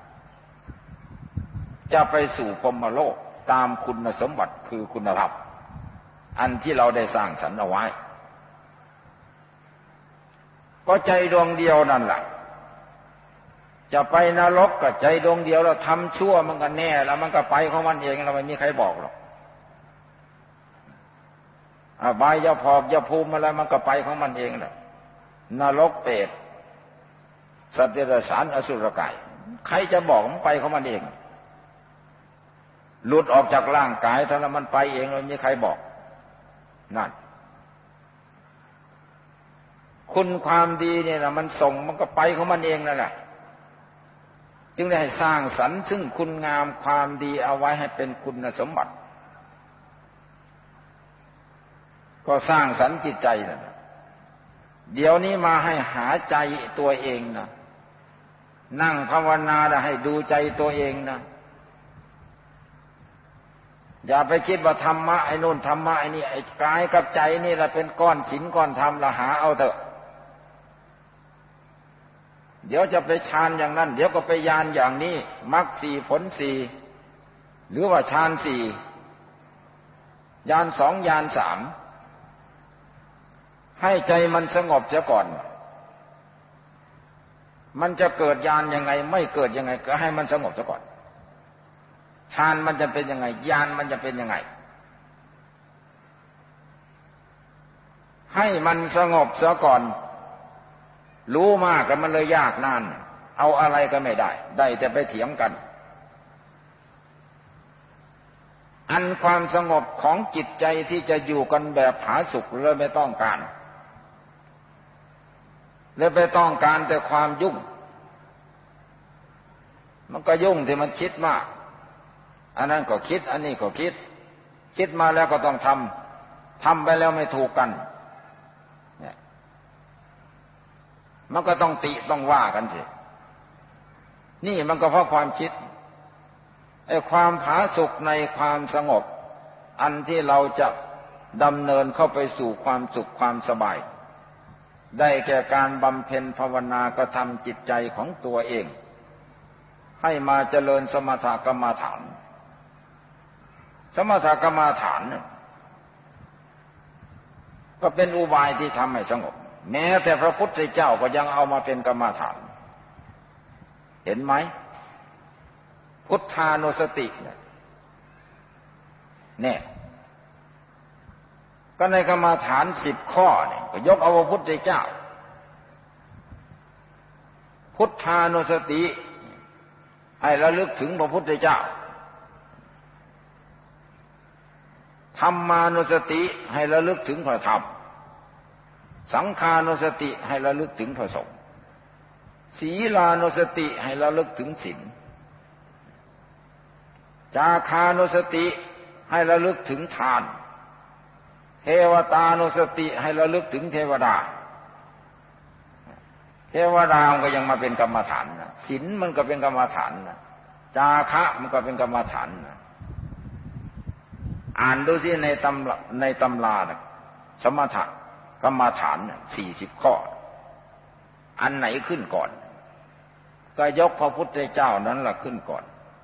S2: จะไปสู่พรหมโลกตามคุณสมบัติคือคุณธรรมอันที่เราได้สร้างสรรค์เอาไว้ก็ใจดวงเดียวนั่นแหละจะไปนรกก็ใจดวงเดียวเราทำชั่วมันก็แน่แล้วมันก็ไปของมันเองเราไม่มีใครบอกหรอกอบายยภพยภูมิอะไรมันก็ไปของมันเองแหละนรกเปรตสัตว์เดรัจฉานอสุรกายใครจะบอกมันไปของมันเองหลุดออกจากร่างกายถ้ามันไปเองเราไม่มีใครบอกนั่นคุณความดีเนี่ยนะมันส่งมันก็ไปของมันเองนั่นแหละจึงได้ให้สร้างสรรค์ซึ่งคุณงามความดีเอาไว้ให้เป็นคุณสมบัติก็สร้างสรรค์จิตใจนั่นเดี๋ยวนี้มาให้หาใจตัวเองนะนั่งภาวนาแล้วให้ดูใจตัวเองนะอย่าไปคิดว่าธรรมะไอ้นู่นธรรมะไอ้นี่ไอ้กายกับใจนี่แหละเป็นก้อนศีลก้อนธรรมละหาเอาเถอะเดี๋ยวจะไปฌานอย่างนั้นเดี๋ยวก็ไปญาณอย่างนี้มรรคสี่ผลสี่หรือว่าฌานสี่ญาณสองญาณสามให้ใจมันสงบเสียก่อนมันจะเกิดญาณยังไงไม่เกิดยังไงก็ให้มันสงบเสียก่อนฌานมันจะเป็นยังไงญาณมันจะเป็นยังไงให้มันสงบเสียก่อนรู้มากแล้วมันเลยยากนานเอาอะไรก็ไม่ได้ได้แต่ไปเถียงกันอันความสงบของจิตใจที่จะอยู่กันแบบผาสุกเลยไม่ต้องการเลยไปต้องการแต่ความยุ่งมันก็ยุ่งที่มันคิดมากอันนั้นก็คิดอันนี้ก็คิดคิดมาแล้วก็ต้องทำทำไปแล้วไม่ถูกกันเนี่ยมันก็ต้องติต้องว่ากันสินี่มันก็เพราะความคิดไอ้ความผาสุกในความสงบอันที่เราจะดำเนินเข้าไปสู่ความสุขความสบายได้แก่การบำเพ็ญภาวนาก็ทำจิตใจของตัวเองให้มาเจริญสมถกรรมฐานสมถกรรมฐานก็เป็นอุบายที่ทำให้สงบแม้แต่พระพุทธเจ้าก็ยังเอามาเป็นกรรมฐานเห็นไหมพุทธานุสติเนี่ยก็ในกรรมฐานสิบข้อเนี่ยก็ยกเอาพระพุทธเจ้าพุทธานุสติให้ระลึกถึงพระพุทธเจ้าธรรมานุสติให้ระลึกถึงพระธรรมสังฆานุสติให้ระลึกถึงพระสงฆ์ศีลานุสติให้ระลึกถึงศีลจาคานุสติให้ระลึกถึงทานเทวตานุสติให้ระลึกถึงเทวดาเทวดามันก็ยังมาเป็นกรรมฐานนะศีลมันก็เป็นกรรมฐานนะจาคะมันก็เป็นกรรมฐานนะอ่านดูสิในตำในตำรานะสมถะกรรมฐานสี่สิบข้ออันไหนขึ้นก่อนก็ยกพระพุทธเจ้านั้นล่ะขึ้นก่อน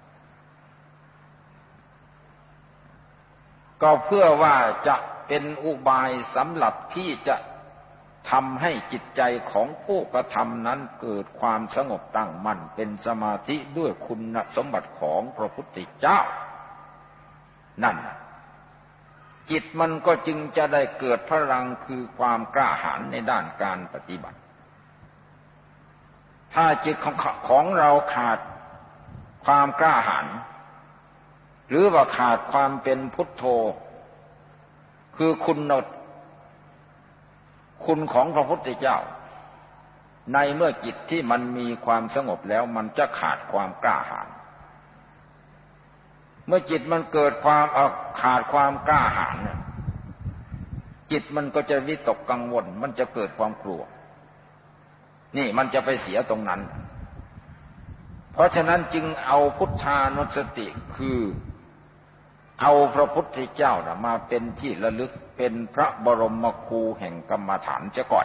S2: ก็เพื่อว่าจะเป็นอุบายสำหรับที่จะทำให้จิตใจของผู้กระทำนั้นเกิดความสงบตั้งมั่นเป็นสมาธิด้วยคุณสมบัติของพระพุทธเจ้านั่นจิตมันก็จึงจะได้เกิดพลังคือความกล้าหาญในด้านการปฏิบัติถ้าจิตของของเราขาดความกล้าหาญหรือว่าขาดความเป็นพุทโธคือคุณคุณของพระพุทธเจ้าในเมื่อจิตที่มันมีความสงบแล้วมันจะขาดความกล้าหาญเมื่อจิตมันเกิดความขาดความกล้าหาญเนี่ยจิตมันก็จะวิตกกังวลมันจะเกิดความกลัวนี่มันจะไปเสียตรงนั้นเพราะฉะนั้นจึงเอาพุทธานุสติคือเอาพระพุทธเจ้านะมาเป็นที่ระลึกเป็นพระบรมครูแห่งกรรมฐานเสียก่อน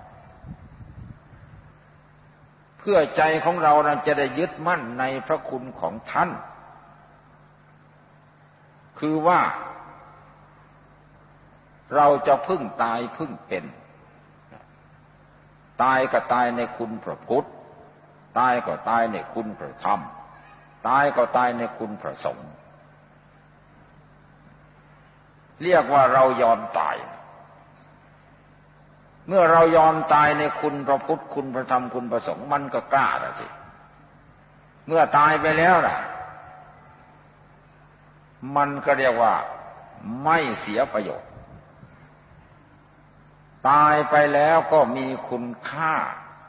S2: เพื่อใจของเรานั้นจะได้ยึดมั่นในพระคุณของท่านคือว่าเราจะพึ่งตายพึ่งเป็นตายก็ตายในคุณพระพุทธตายก็ตายในคุณพระธรรมตายก็ตายในคุณพระสงฆ์เรียกว่าเรายอมตายเมื่อเรายอมตายในคุณพระพุทธคุณพระธรรมคุณพระสงฆ์มันก็กล้าแล้วสิเมื่อตายไปแล้วล่ะมันก็เรียกว่าไม่เสียประโยชน์ตายไปแล้วก็มีคุณค่า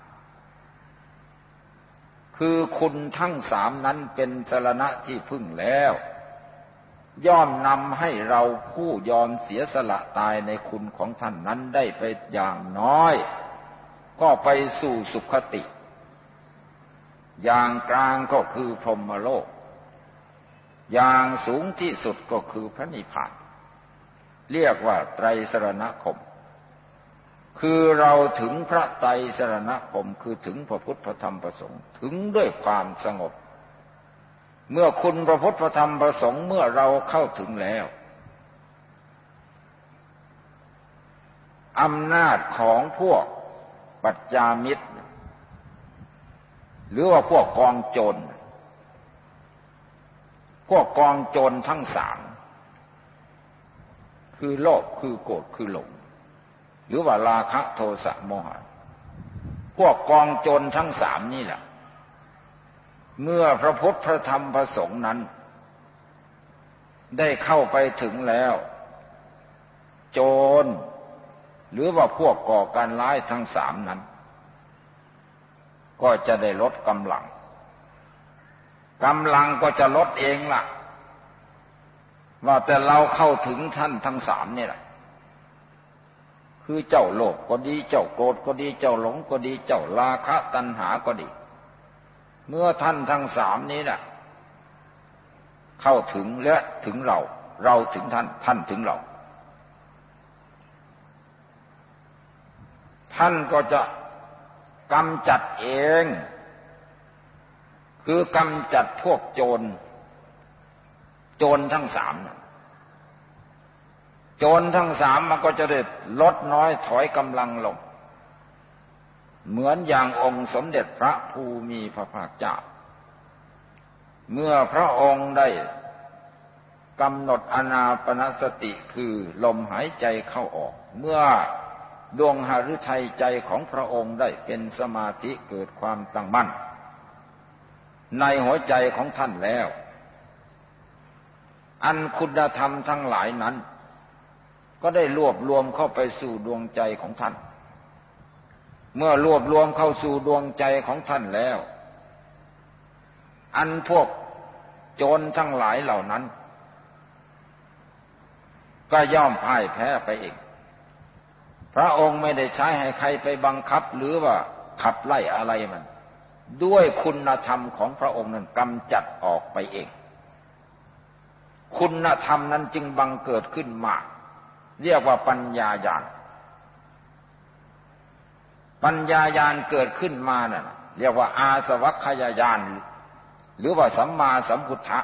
S2: คือคุณทั้งสามนั้นเป็นสรณะที่พึ่งแล้วย่อมนำให้เราผู้ยอมเสียสละตายในคุณของท่านนั้นได้ไปอย่างน้อยก็ไปสู่สุคติอย่างกลางก็คือพรหมโลกอย่างสูงที่สุดก็คือพระนิพพานเรียกว่าไตรสรณคมคือเราถึงพระไตรสรณคมคือถึงพระพุทธพระธรรมพระสงฆ์ถึงด้วยความสงบเมื่อคุณพระพุทธพระธรรมพระสงฆ์เมื่อเราเข้าถึงแล้วอำนาจของพวกปัจจามิตรหรือว่าพวกกองโจรพวกกองโจรทั้งสามคือโลภคือโกรธคือหลงหรือว่าราคะโทสะโมหะพวกกองโจรทั้งสามนี่แหละเมื่อพระพุทธพระธรรมพระสงฆ์นั้นได้เข้าไปถึงแล้วโจรหรือว่าพวกก่อการร้ายทั้งสามนั้นก็จะได้ลดกำลังกำลังก็จะลดเองล่ะว่าแต่เราเข้าถึงท่านทั้งสามนี่แหละคือเจ้าโลภก็ดีเจ้าโกรธก็ดีเจ้าหลงก็ดีเจ้าราคะตัณหาก็ดีเมื่อท่านทั้งสามนี้น่ะเข้าถึงและถึงเราเราถึงท่านท่านถึงเราท่านก็จะกำจัดเองคือกำจัดพวกโจรโจรทั้งสามโจรทั้งสามมันก็จะได้ลดน้อยถอยกำลังลงเหมือนอย่างองค์สมเด็จพระภูมิพระภาคเจ้าเมื่อพระองค์ได้กำหนดอานาปานสติคือลมหายใจเข้าออกเมื่อดวงหฤทัยใจของพระองค์ได้เป็นสมาธิเกิดความตั้งมั่นในหัวใจของท่านแล้วอันคุณธรรมทั้งหลายนั้นก็ได้รวบรวมเข้าไปสู่ดวงใจของท่านเมื่อรวบรวมเข้าสู่ดวงใจของท่านแล้วอันพวกโจรทั้งหลายเหล่านั้นก็ย่อมพ่ายแพ้ไปเองพระองค์ไม่ได้ใช้ให้ใครไปบังคับหรือว่าขับไล่อะไรมันด้วยคุณธรรมของพระองค์นั้นกำจัดออกไปเองคุณธรรมนั้นจึงบังเกิดขึ้นมาเรียกว่าปัญญาญาณปัญญาญาณเกิดขึ้นมาน่ะเรียกว่าอาสวัคคยญาณหรือว่าสัมมาสัมพุทธะ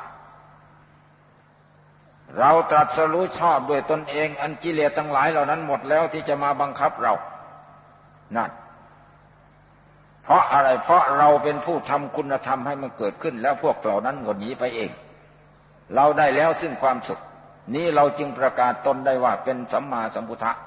S2: เราตรัสรู้ชอบด้วยตนเองอันกิเลสทั้งหลายเหล่านั้นหมดแล้วที่จะมาบังคับเรานั่นเพราะอะไรเพราะเราเป็นผู้ทำคุณธรรมให้มันเกิดขึ้นแล้วพวกเหล่านั้นก็หนีไปเองเราได้แล้วซึ่งความสุขนี้เราจึงประกาศตนได้ว่าเป็นสัมมาสัมพุทธะ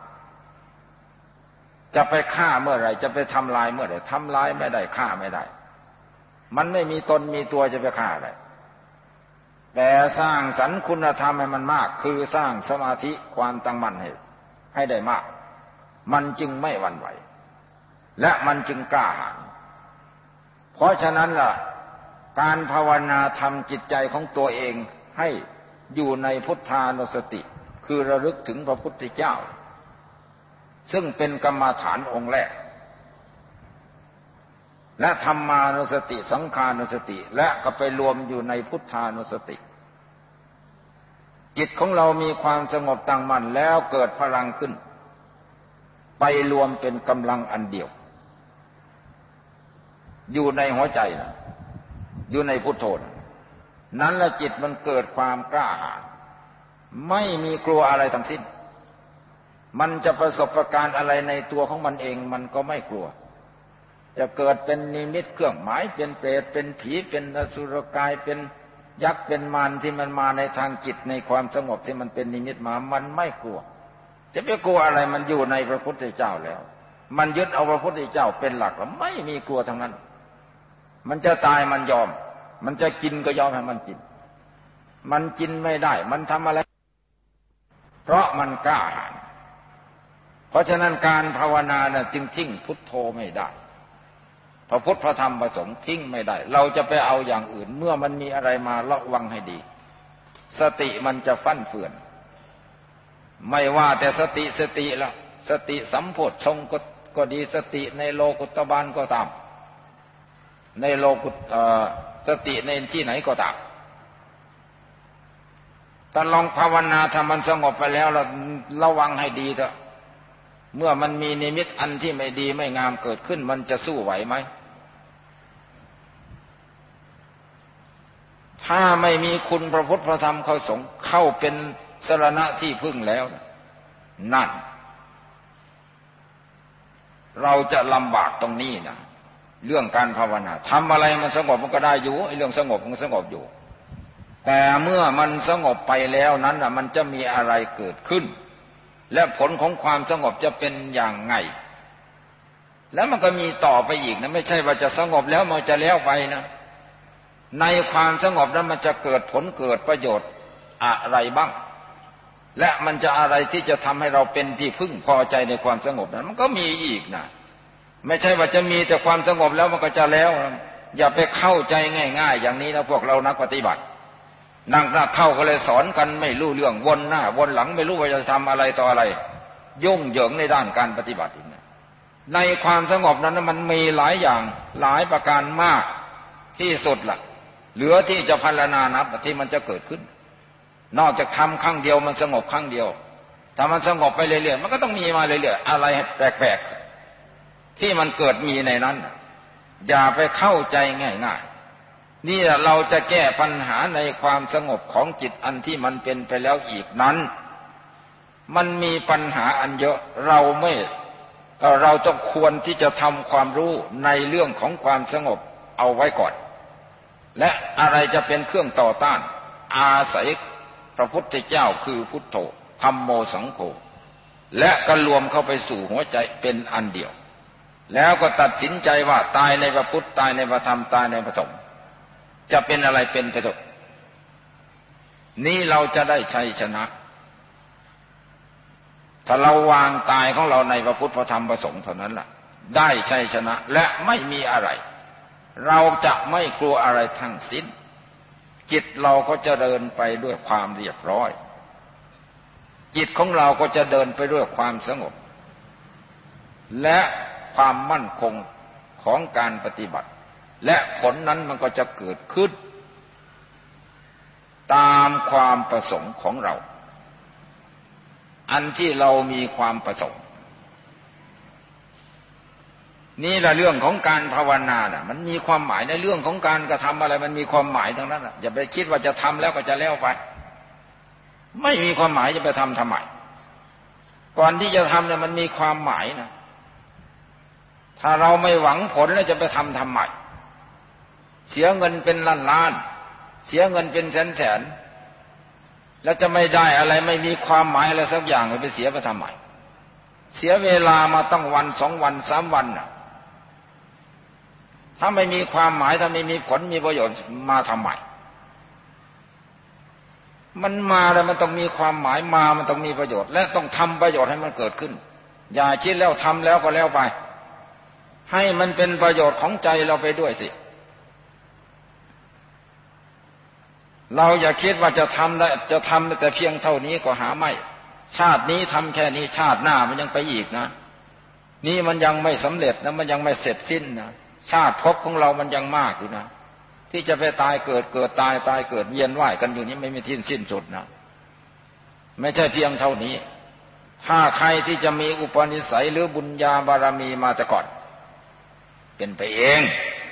S2: จะไปฆ่าเมื่อไหร่จะไปทำลายเมื่อไหร่ทำลายไม่ได้ฆ่าไม่ได้มันไม่มีตนมีตัวจะไปฆ่าอะไรแต่สร้างสรรค์คุณธรรมให้มันมากคือสร้างสมาธิความตั้งมั่นให้ให้ได้มากมันจึงไม่หวั่นไหวและมันจึงกล้าหาญเพราะฉะนั้นล่ะการภาวนาทำจิตใจของตัวเองให้อยู่ในพุทธานุสติคือระลึกถึงพระพุทธเจ้าซึ่งเป็นกรรมฐานองค์แรกและธรรมานุสติสังขานุสติและก็ไปรวมอยู่ในพุทธานุสติจิตของเรามีความสงบตั้งมั่นแล้วเกิดพลังขึ้นไปรวมเป็นกำลังอันเดียวอยู่ในหัวใจนะอยู่ในพุทโธนั้นละจิตมันเกิดความกล้าหาญไม่มีกลัวอะไรทั้งสิ้นมันจะประสบการณ์อะไรในตัวของมันเองมันก็ไม่กลัวจะเกิดเป็นนิมิตเครื่องหมายเป็นเปรตเป็นผีเป็นอสุรกายเป็นยักษ์เป็นมารที่มันมาในทางจิตในความสงบที่มันเป็นนิมิตมามันไม่กลัวจะไปกลัวอะไรมันอยู่ในพระพุทธเจ้าแล้วมันยึดเอาพระพุทธเจ้าเป็นหลักแล้วไม่มีกลัวทั้งนั้นมันจะตายมันยอมมันจะกินก็ยอมให้มันกินมันกินไม่ได้มันทำอะไรเพราะมันกล้าหาญเพราะฉะนั้นการภาวนาน่ะจึงทิ้งพุทโธไม่ได้พระพุทธพระธรรมพระสงฆ์ทิ้งไม่ได้เราจะไปเอาอย่างอื่นเมื่อมันมีอะไรมาระวังให้ดีสติมันจะฟั่นเฟือนไม่ว่าแต่สติสติละสติสัมโพชฌงค์ก็ก็ดีสติในโลกุตตบานก็ตามในโลกุตสติในที่ไหนก็ตามแต่ลองภาวนาถ้ามันสงบไปแล้วเราระวังให้ดีเถอะเมื่อมันมีนิมิตอันที่ไม่ดีไม่งามเกิดขึ้นมันจะสู้ไหวไหมถ้าไม่มีคุณพระพุทธพระธรรมเข้าสงฆ์เข้าเป็นสรณะที่พึ่งแล้วนั่นเราจะลำบากตรงนี้นะเรื่องการภาวนาทำอะไรมันสงบมันก็ได้อยู่ไอ้เรื่องสงบมันสงบอยู่แต่เมื่อมันสงบไปแล้วนั้นน่ะมันจะมีอะไรเกิดขึ้นและผลของความสงบจะเป็นอย่างไงแล้วมันก็มีต่อไปอีกนะไม่ใช่ว่าจะสงบแล้วมันจะแล้วไปนะในความสงบนั้นมันจะเกิดผลเกิดประโยชน์อะไรบ้างและมันจะอะไรที่จะทำให้เราเป็นที่พึ่งพอใจในความสงบนั้นมันก็มีอีกนะไม่ใช่ว่าจะมีแต่ความสงบแล้วมันก็จะแล้วอย่าไปเข้าใจง่ายๆอย่างนี้นะพวกเรานักปฏิบัตินั่งหน้าเข้าก็เลยสอนกันไม่รู้เรื่องวนหน้าวนหลังไม่รู้ว่าจะทำอะไรต่ออะไรยุ่งเหยิงในด้านการปฏิบัติในความสงบนั้นมันมีหลายอย่างหลายประการมากที่สุดล่ะเหลือที่จะพรรณนานับที่มันจะเกิดขึ้นนอกจากทำครั้งเดียวมันสงบครั้งเดียวถ้ามันสงบไปเรื่อยๆมันก็ต้องมีมาเรื่อยๆอะไรแปลกๆที่มันเกิดมีในนั้นอย่าไปเข้าใจง่ายๆนี่เราจะแก้ปัญหาในความสงบของจิตอันที่มันเป็นไปแล้วอีกนั้นมันมีปัญหาอันเยอะเราไม่เราต้องควรที่จะทำความรู้ในเรื่องของความสงบเอาไว้ก่อนและอะไรจะเป็นเครื่องต่อต้านอาศัยพระพุทธเจ้าคือพุทโธธัมโมสังโฆและก็รวมเข้าไปสู่หัวใจเป็นอันเดียวแล้วก็ตัดสินใจว่าตายในพระพุทธตายในพระธรรมตายในพระสงฆ์จะเป็นอะไรเป็นไปเถอะนี่เราจะได้ชัยชนะถ้าเราวางตายของเราในพระพุทธพระธรรมพระสงฆ์เท่านั้นล่ะได้ชัยชนะและไม่มีอะไรเราจะไม่กลัวอะไรทั้งสิ้นจิตเราก็จะเดินไปด้วยความเรียบร้อยจิตของเราก็จะเดินไปด้วยความสงบและความมั่นคงของการปฏิบัติและผลนั้นมันก็จะเกิดขึ้นตามความประสงค์ของเราอันที่เรามีความประสงค์นี่แหละเรื่องของการภาวนาน่ะมันมีความหมายในเรื่องของการกระทำอะไรมันมีความหมายทั้งนั้นน่ะอย่าไปคิดว่าจะทำแล้วก็จะแล้วไปไม่มีความหมายจะไปทำทำไมก่อนที่จะทำเนี่ยมันมีความหมายนะถ้าเราไม่หวังผลแล้วจะไปทำทำไมเสียเงินเป็นล้านล้านเสียเงินเป็นแสนแสนแล้วจะไม่ได้อะไรไม่มีความหมายอะไรสักอย่างไปเสียไปทำไมเสียเวลามาตั้งวันสองวันสามวันน่ะถ้าไม่มีความหมายถ้าไม่มีผลมีประโยชน์มาทำไมมันมาแล้วมันต้องมีความหมายมามันต้องมีประโยชน์และต้องทำประโยชน์ให้มันเกิดขึ้นอย่าคิดแล้วทำแล้วก็แล้วไปให้มันเป็นประโยชน์ของใจเราไปด้วยสิเราอย่าคิดว่าจะทำได้จะทำแต่เพียงเท่านี้ก็หาไม่ชาตินี้ทำแค่นี้ชาติหน้ามันยังไปอีกนะนี่มันยังไม่สำเร็จนะมันยังไม่เสร็จสิ้นนะชาติภพของเรามันยังมากอยู่นะที่จะไปตายเกิดเกิดตายตายเกิดเวียนว่ายกันอยู่นี้ไม่มีที่สิ้นสุดนะไม่ใช่เพียงเท่านี้ถ้าใครที่จะมีอุปนิสัยหรือบุญญาบารมีมาแต่ก่อนเป็นไปเอง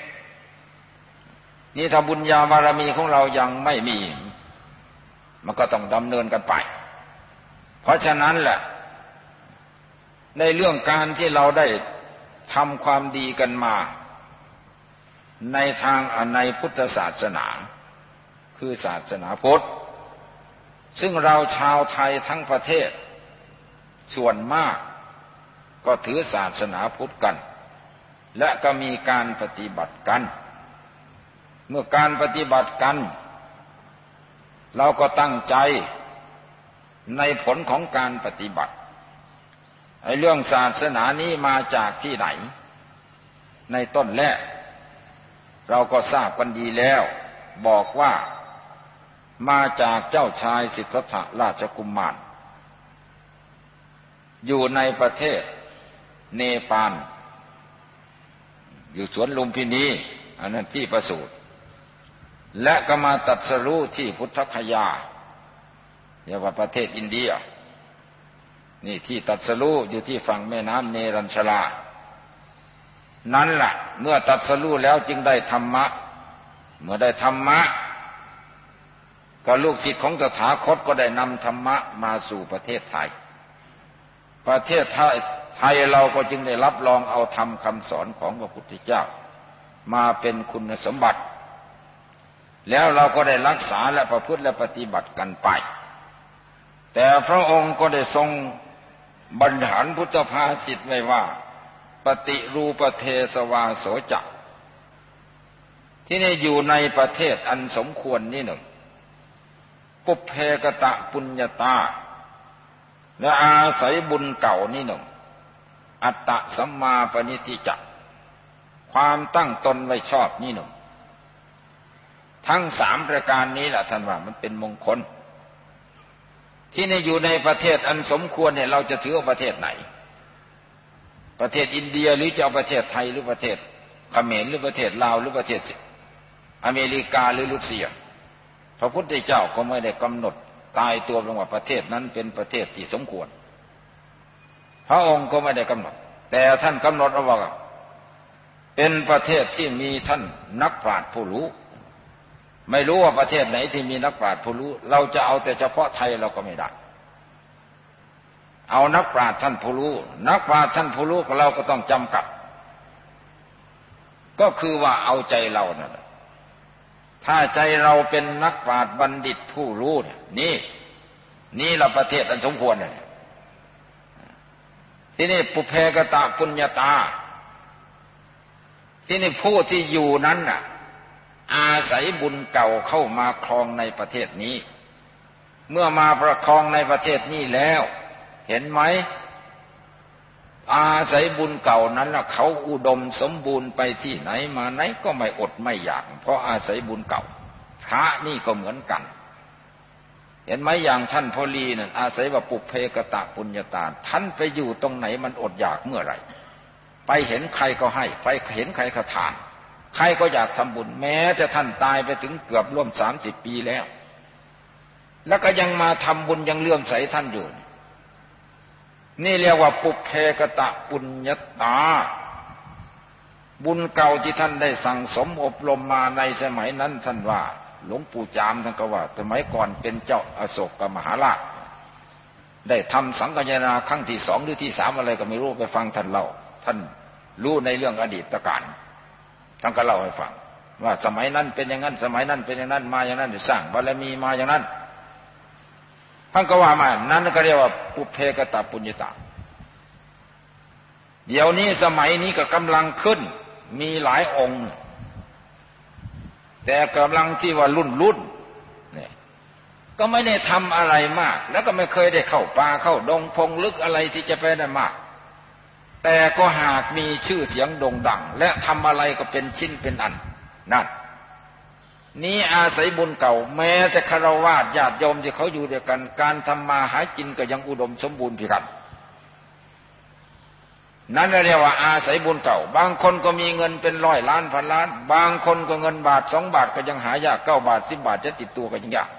S2: นี่ถ้าบุญญาบารมีของเรายังไม่มีมันก็ต้องดำเนินกันไปเพราะฉะนั้นแหละในเรื่องการที่เราได้ทำความดีกันมาในทางในพุทธศาสนาคือศาสนาพุทธซึ่งเราชาวไทยทั้งประเทศส่วนมากก็ถือศาสนาพุทธกันและก็มีการปฏิบัติกันเมื่อการปฏิบัติกันเราก็ตั้งใจในผลของการปฏิบัติไอ้เรื่องศาสนานี้มาจากที่ไหนในต้นแรกเราก็ทราบกันดีแล้วบอกว่ามาจากเจ้าชายสิทธัตถะราชกุมารอยู่ในประเทศเนปาลอยู่สวนลุมพินีอันนั้นที่ประสูติและก็มาตรัสรู้ที่พุทธคยาเรียกว่าประเทศอินเดียนี่ที่ตรัสรู้อยู่ที่ฝั่งแม่น้ำเนรัญชรานั่นแหละเมื่อตรัสรู้แล้วจึงได้ธรรมะเมื่อได้ธรรมะก็ลูกศิษย์ของตถาคตก็ได้นำธรรมะมาสู่ประเทศไทยประเทศไทยไทยเราก็จึงได้รับรองเอาธรรมคำสอนของพระพุทธเจ้ามาเป็นคุณสมบัติแล้วเราก็ได้รักษาและประพฤติและปฏิบัติกันไปแต่พระองค์ก็ได้ทรงบรรหารพุทธภาษิตไว้ว่าปฏิรูปเทสวาโสจักที่นี่อยู่ในประเทศอันสมควรนี่หนึ่งปุพเพกตะปุญญาตาและอาศัยบุญเก่านี่หนึ่งอัตตะสัมมาปณิทิจักความตั้งตนไว้ชอบนี่หนึ่งทั้งสามประการนี้แหละท่านว่ามันเป็นมงคลที่นี่อยู่ในประเทศอันสมควรเนี่ยเราจะถือเอาประเทศไหนประเทศอินเดียหรือจะเอาประเทศไทยหรือประเทศเขมรหรือประเทศลาวหรือประเทศอเมริกาหรือรัสเซียพระพุทธเจ้าก็ไม่ได้กำหนดตายตัวลงว่าประเทศนั้นเป็นประเทศที่สมควรพระองค์ก็ไม่ได้กำหนดแต่ท่านกำหนดเอาว่าเป็นประเทศที่มีท่านนักปราชญ์ผู้รู้ไม่รู้ว่าประเทศไหนที่มีนักปราชญ์ผู้รู้เราจะเอาแต่เฉพาะไทยเราก็ไม่ได้เอานักปราชญ์ท่านผู้รู้นักปราชญ์ท่านผู้รู้เราก็ต้องจำกัดก็คือว่าเอาใจเรานั่นถ้าใจเราเป็นนักปราชญ์บัณฑิตผู้รู้เนี่ยนี่นี่เราประเทศอันสมควรเนี่ยที่นี่ปุเพกตะปุญญาตาที่นี่ผู้ที่อยู่นั้นน่ะอาศัยบุญเก่าเข้ามาครองในประเทศนี้เมื่อมาประครองในประเทศนี้แล้วเห็นไหมอาศัยบุญเก่านั้นน่ะเขาอุดมสมบูรณ์ไปที่ไหนมาไหนก็ไม่อดไม่อยากเพราะอาศัยบุญเก่าพระนี่ก็เหมือนกันเห็นไหมอย่างท่านพอลีนั่นอาศัยว่าปุพเพกตะปุญญาตาท่านไปอยู่ตรงไหนมันอดอยากเมื่อไหร่ไปเห็นใครก็ให้ไปเห็นใครก็ทานใครก็อยากทำบุญแม้จะท่านตายไปถึงเกือบร่วมสามสิบปีแล้วแล้วก็ยังมาทำบุญยังเลื่อมใสท่านอยู่นี่เรียกว่าปุพเพกตะปุญญาตาบุญเก่าที่ท่านได้สั่งสมอบรมมาในสมัยนั้นท่านว่าหลวงปู่จามท่านก็ว่าสมัยก่อนเป็นเจ้าอโศกมหาราชได้ทำสังฆทานครั้งที่สองหรือที่สามอะไรก็ไม่รู้ไปฟังท่านเล่าท่านรู้ในเรื่องอดีตการท่านก็เล่าให้ฟังว่าสมัยนั้นเป็นอย่างนั้นสมัยนั้นเป็นอย่างนั้นมาอย่างนั้นสร้างบารมีมาอย่างนั้นท่านก็ว่ามานั้นก็เรียกว่าปุพเพกตปุญญาตาเดี๋ยวนี้สมัยนี้ก็กำลังขึ้นมีหลายองค์แต่กำลังที่ว่ารุ่นรุ่นเนี่ยกก็ไม่ได้ทำอะไรมากแล้วก็ไม่เคยได้เข้าป่าเข้าดงพงลึกอะไรที่จะไปได้มากแต่ก็หากมีชื่อเสียงโด่งดังและทำอะไรก็เป็นชิ้นเป็นอันนั่นนี้อาศัยบุญเก่าแม้แต่ฆราวาสญาติโยมที่เขาอยู่ด้วยกันการทำมาหากินก็ยังอุดมสมบูรณ์พิรันนั่นเรียกว่าอาศัยบุญเก่าบางคนก็มีเงินเป็นร้อยล้านพันล้านบางคนก็เงินบาทสองบาทก็ยังหายากเก้าบาทสิบบาทจะติดตัวก็ยังยาก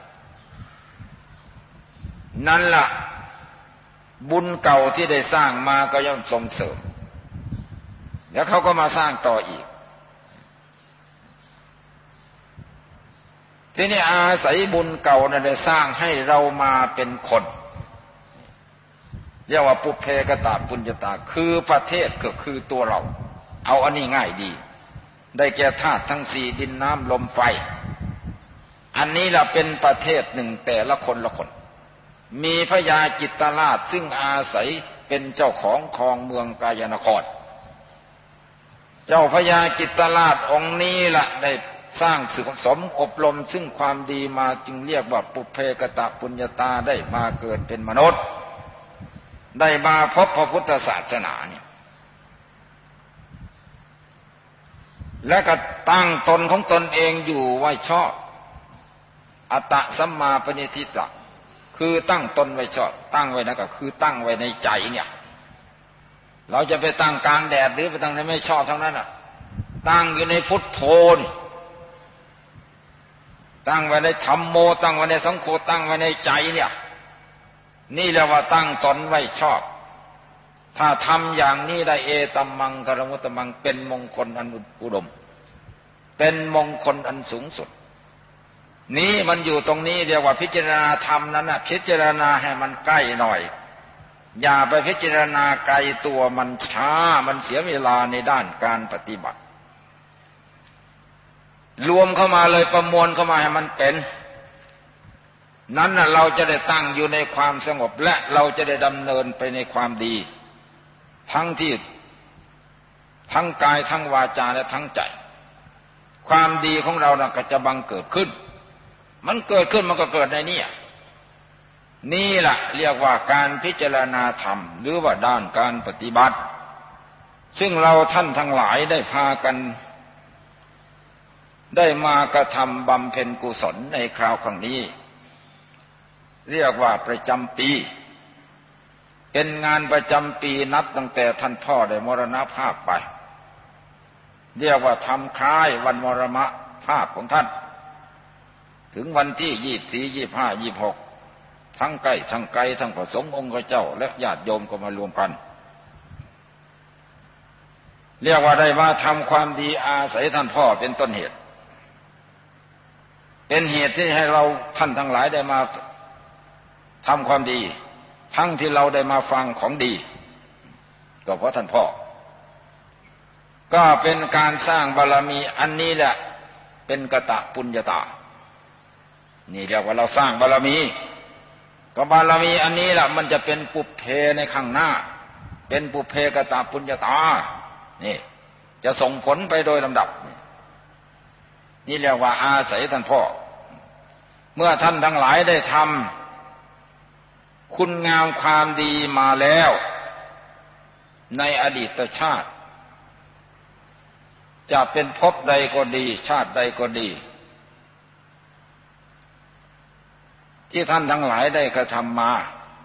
S2: นั่นล่ะบุญเก่าที่ได้สร้างมาก็ย่อมส่งเสริมแล้วเขาก็มาสร้างต่ออีกทีนี้อาศัยบุญเก่านั้นได้สร้างให้เรามาเป็นคนเรียกว่าปุเพกตปุญญาตาคือประเทศก็คือตัวเราเอาอันนี้ง่ายดีได้แก่ธาตุทั้งสี่ดินน้ำลมไฟอันนี้ล่ะเป็นประเทศหนึ่งแต่ละคนละคนมีพญาจิตตราชซึ่งอาศัยเป็นเจ้าของครองเมืองกายนครเจ้าพญาจิตตราชองค์นี้ล่ะได้สร้างสึกสมอบรมซึ่งความดีมาจึงเรียกว่าปุเพกตปุญญาตาได้มาเกิดเป็นมนุษย์ได้มาพบพระพุทธศาสนาเนี่ยและก็ตั้งตนของตนเองอยู่ไว้ชอบอัตตะสัมมาปณิทิตะคือตั้งตนไว้ชอบตั้งไว้นะก็คือตั้งไว้ในใจเนี่ยเราจะไปตั้งกลางแดดหรือไปตั้งในไม่ชอบทั้งนั้นอ่ะตั้งอยู่ในพุทโธนี่ตั้งไว้ในธัมโมตั้งไว้ในสังโฆตั้งไว้ในใจเนี่ยนี่เรียกว่าตั้งตนไว้ชอบถ้าทำอย่างนี้ได้เอตัมมังกรมุตตมังเป็นมงคลอันอุดมเป็นมงคลอันสูงสุดนี้มันอยู่ตรงนี้เรียกว่าพิจารณาธรรมนั้นนะพิจารณาให้มันใกล้หน่อยอย่าไปพิจารณาไกลตัวมันช้ามันเสียเวลาในด้านการปฏิบัติรวมเข้ามาเลยประมวลเข้ามาให้มันเป็นนั้นน่ะเราจะได้ตั้งอยู่ในความสงบและเราจะได้ดำเนินไปในความดีทั้งที่ทั้งกายทั้งวาจาและทั้งใจความดีของเราน่ะก็จะบังเกิดขึ้นมันเกิดขึ้นมันก็เกิดในนี้นี่แหละเรียกว่าการพิจารณาธรรมหรือว่าด้านการปฏิบัติซึ่งเราท่านทั้งหลายได้พากันได้มากระทำบำเพ็ญกุศลในคราวครั้งนี้เรียกว่าประจำปีเป็นงานประจำปีนับตั้งแต่ท่านพ่อได้มรณภาพไปเรียกว่าทำคล้ายวันมรณภาพของท่านถึงวันที่ยี่สิบสี่ ยี่สิบห้า ยี่สิบหกทั้งใกล้ทั้งไกลทั้งพระสงฆ์องค์เจ้าและญาติโยมก็มารวมกันเรียกว่าได้มาทำความดีอาศัยท่านพ่อเป็นต้นเหตุเป็นเหตุที่ให้เราท่านทั้งหลายได้มาทำความดีทั้งที่เราได้มาฟังของดีก็เพราะท่านพ่อก็เป็นการสร้างบารมีอันนี้แหละเป็นกตปุญญาตานี่เรียกว่าเราสร้างบารมีก็บารมีอันนี้แหละมันจะเป็นปุพเพในข้างหน้าเป็นปุพเพกตปุญญาตานี่จะส่งผลไปโดยลำดับนี่เรียกว่าอาศัยท่านพ่อเมื่อท่านทั้งหลายได้ทำคุณงามความดีมาแล้วในอดีตชาติจะเป็นภพใดก็ดีชาติใดก็ดีที่ท่านทั้งหลายได้กระทำมา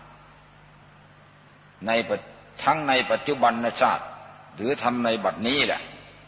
S2: ในทั้งในปัจจุบันชาติหรือทำในบัดนี้แหละ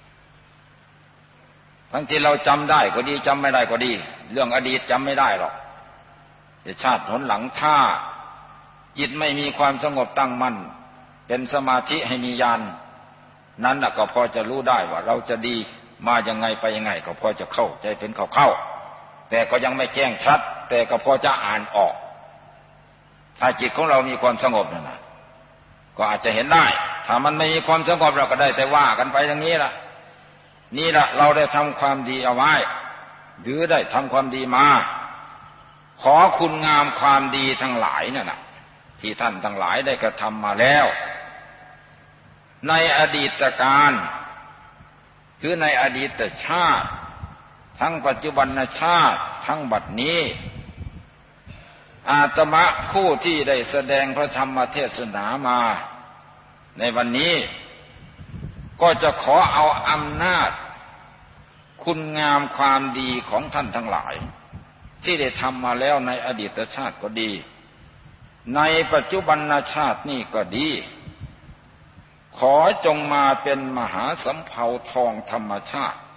S2: ทั้งที่เราจำได้ก็ดีจำไม่ได้ก็ดีเรื่องอดีตจำไม่ได้หรอกแต่ชาติหนหลังถ้าจิตไม่มีความสงบตั้งมั่นเป็นสมาธิให้มีญาณนั้นน่ะก็พอจะรู้ได้ว่าเราจะดีมายังไงไปยังไงก็พอจะเข้าใจเป็นเข้าๆแต่ก็ยังไม่แจ้งชัดแต่ก็พอจะอ่านออกถ้าจิตของเรามีความสงบนั่นน่ะก็อาจจะเห็นได้ถ้ามันไม่มีความสงบเราก็ได้แต่ว่ากันไปอย่างนี้ล่ะนี่ล่ะเราได้ทำความดีเอาไว้หรือได้ทำความดีมาขอคุณงามความดีทั้งหลายนั่นน่ะที่ท่านทั้งหลายได้กระทำมาแล้วในอดีตการหรือในอดีตชาติทั้งปัจจุบันชาติทั้งบัดนี้อาตมะผู้ที่ได้แสดงพระธรรมเทศนามาในวันนี้ก็จะขอเอาอำนาจคุณงามความดีของท่านทั้งหลายที่ได้ทำมาแล้วในอดีตชาติก็ดีในปัจจุบันชาตินี้ก็ดีขอจงมาเป็นมหาสำเภาทองธรรมชาติ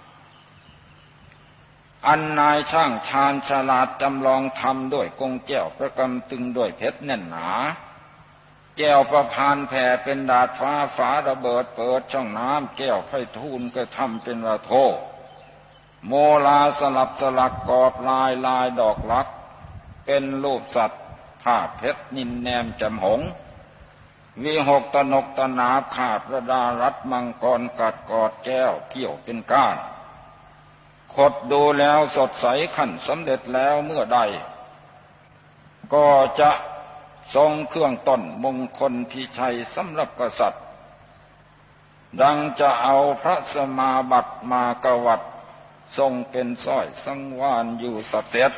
S2: อันนายช่างชาญฉลาดจำลองทำด้วยกงแก้วประกำตึงด้วยเพชรแน่นหนาแก้วประพานแผ่เป็นดาดฟ้าฝาระเบิดเปิดช่องน้ำแก้วไพฑูรย์ก็ทำเป็นระโทโมลาสลับสลักกอบลายลายดอกลักเป็นรูปสัตว์ผ้าเพชรนินแนมจำหงวิหกตนกตนาบขาดระดารัดมังกรกัดกอดแก้วเกี่ยวเป็นก้านขดดูแล้วสดใสขั้นสำเร็จแล้วเมื่อใดก็จะทรงเครื่องต้นมงคลพิชัยสำหรับกษัตริย์ดังจะเอาพระสมาบัติมากวัดทรงเป็นสร้อยสังวานอยู่สับเสร็จ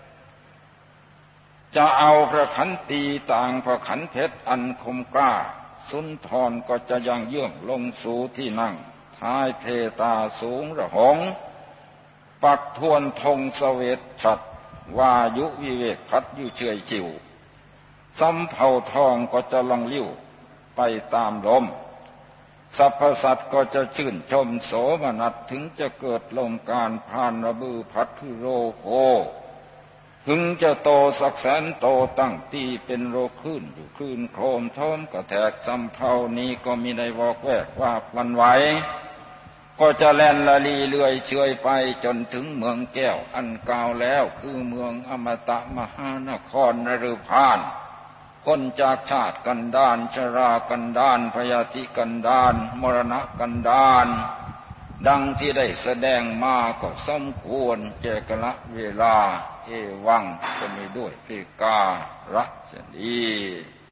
S2: จะเอาพระขันตีต่างพระขันเพชรอันคมกล้าสุนทรก็จะยังเยื่อมลงสู่ที่นั่งท้ายเพตาสูงระหงปักทวนธงเสวตฉัตรวายุวิเวกพัดอยู่เฉยจิวสำเภาทองก็จะลังลิ้วไปตามลมสรรพสัตว์ก็จะชื่นชมโสมนัสถึงจะเกิดลมการพานระบือพัดคือโรโคถึงจะโตสักแสนโตตั้งตีเป็นโรคลื่นอยู่คลื่นโครมท้อมกระแทกสำเภานี้ก็มีในวอกแวกว่าวันไหวก็จะแล่นละลีเลื่อยเชยไปจนถึงเมืองแก้วอันกล่าวแล้วคือเมืองอมตะมหานครนฤพานพ้นจากชาติกันดานชรากันดานพยาธิกันดานมรณะกันดานดังที่ได้แสดงมาก็สมควรแก่กาลเวลาเอวังก็มีด้วยเพการะสดี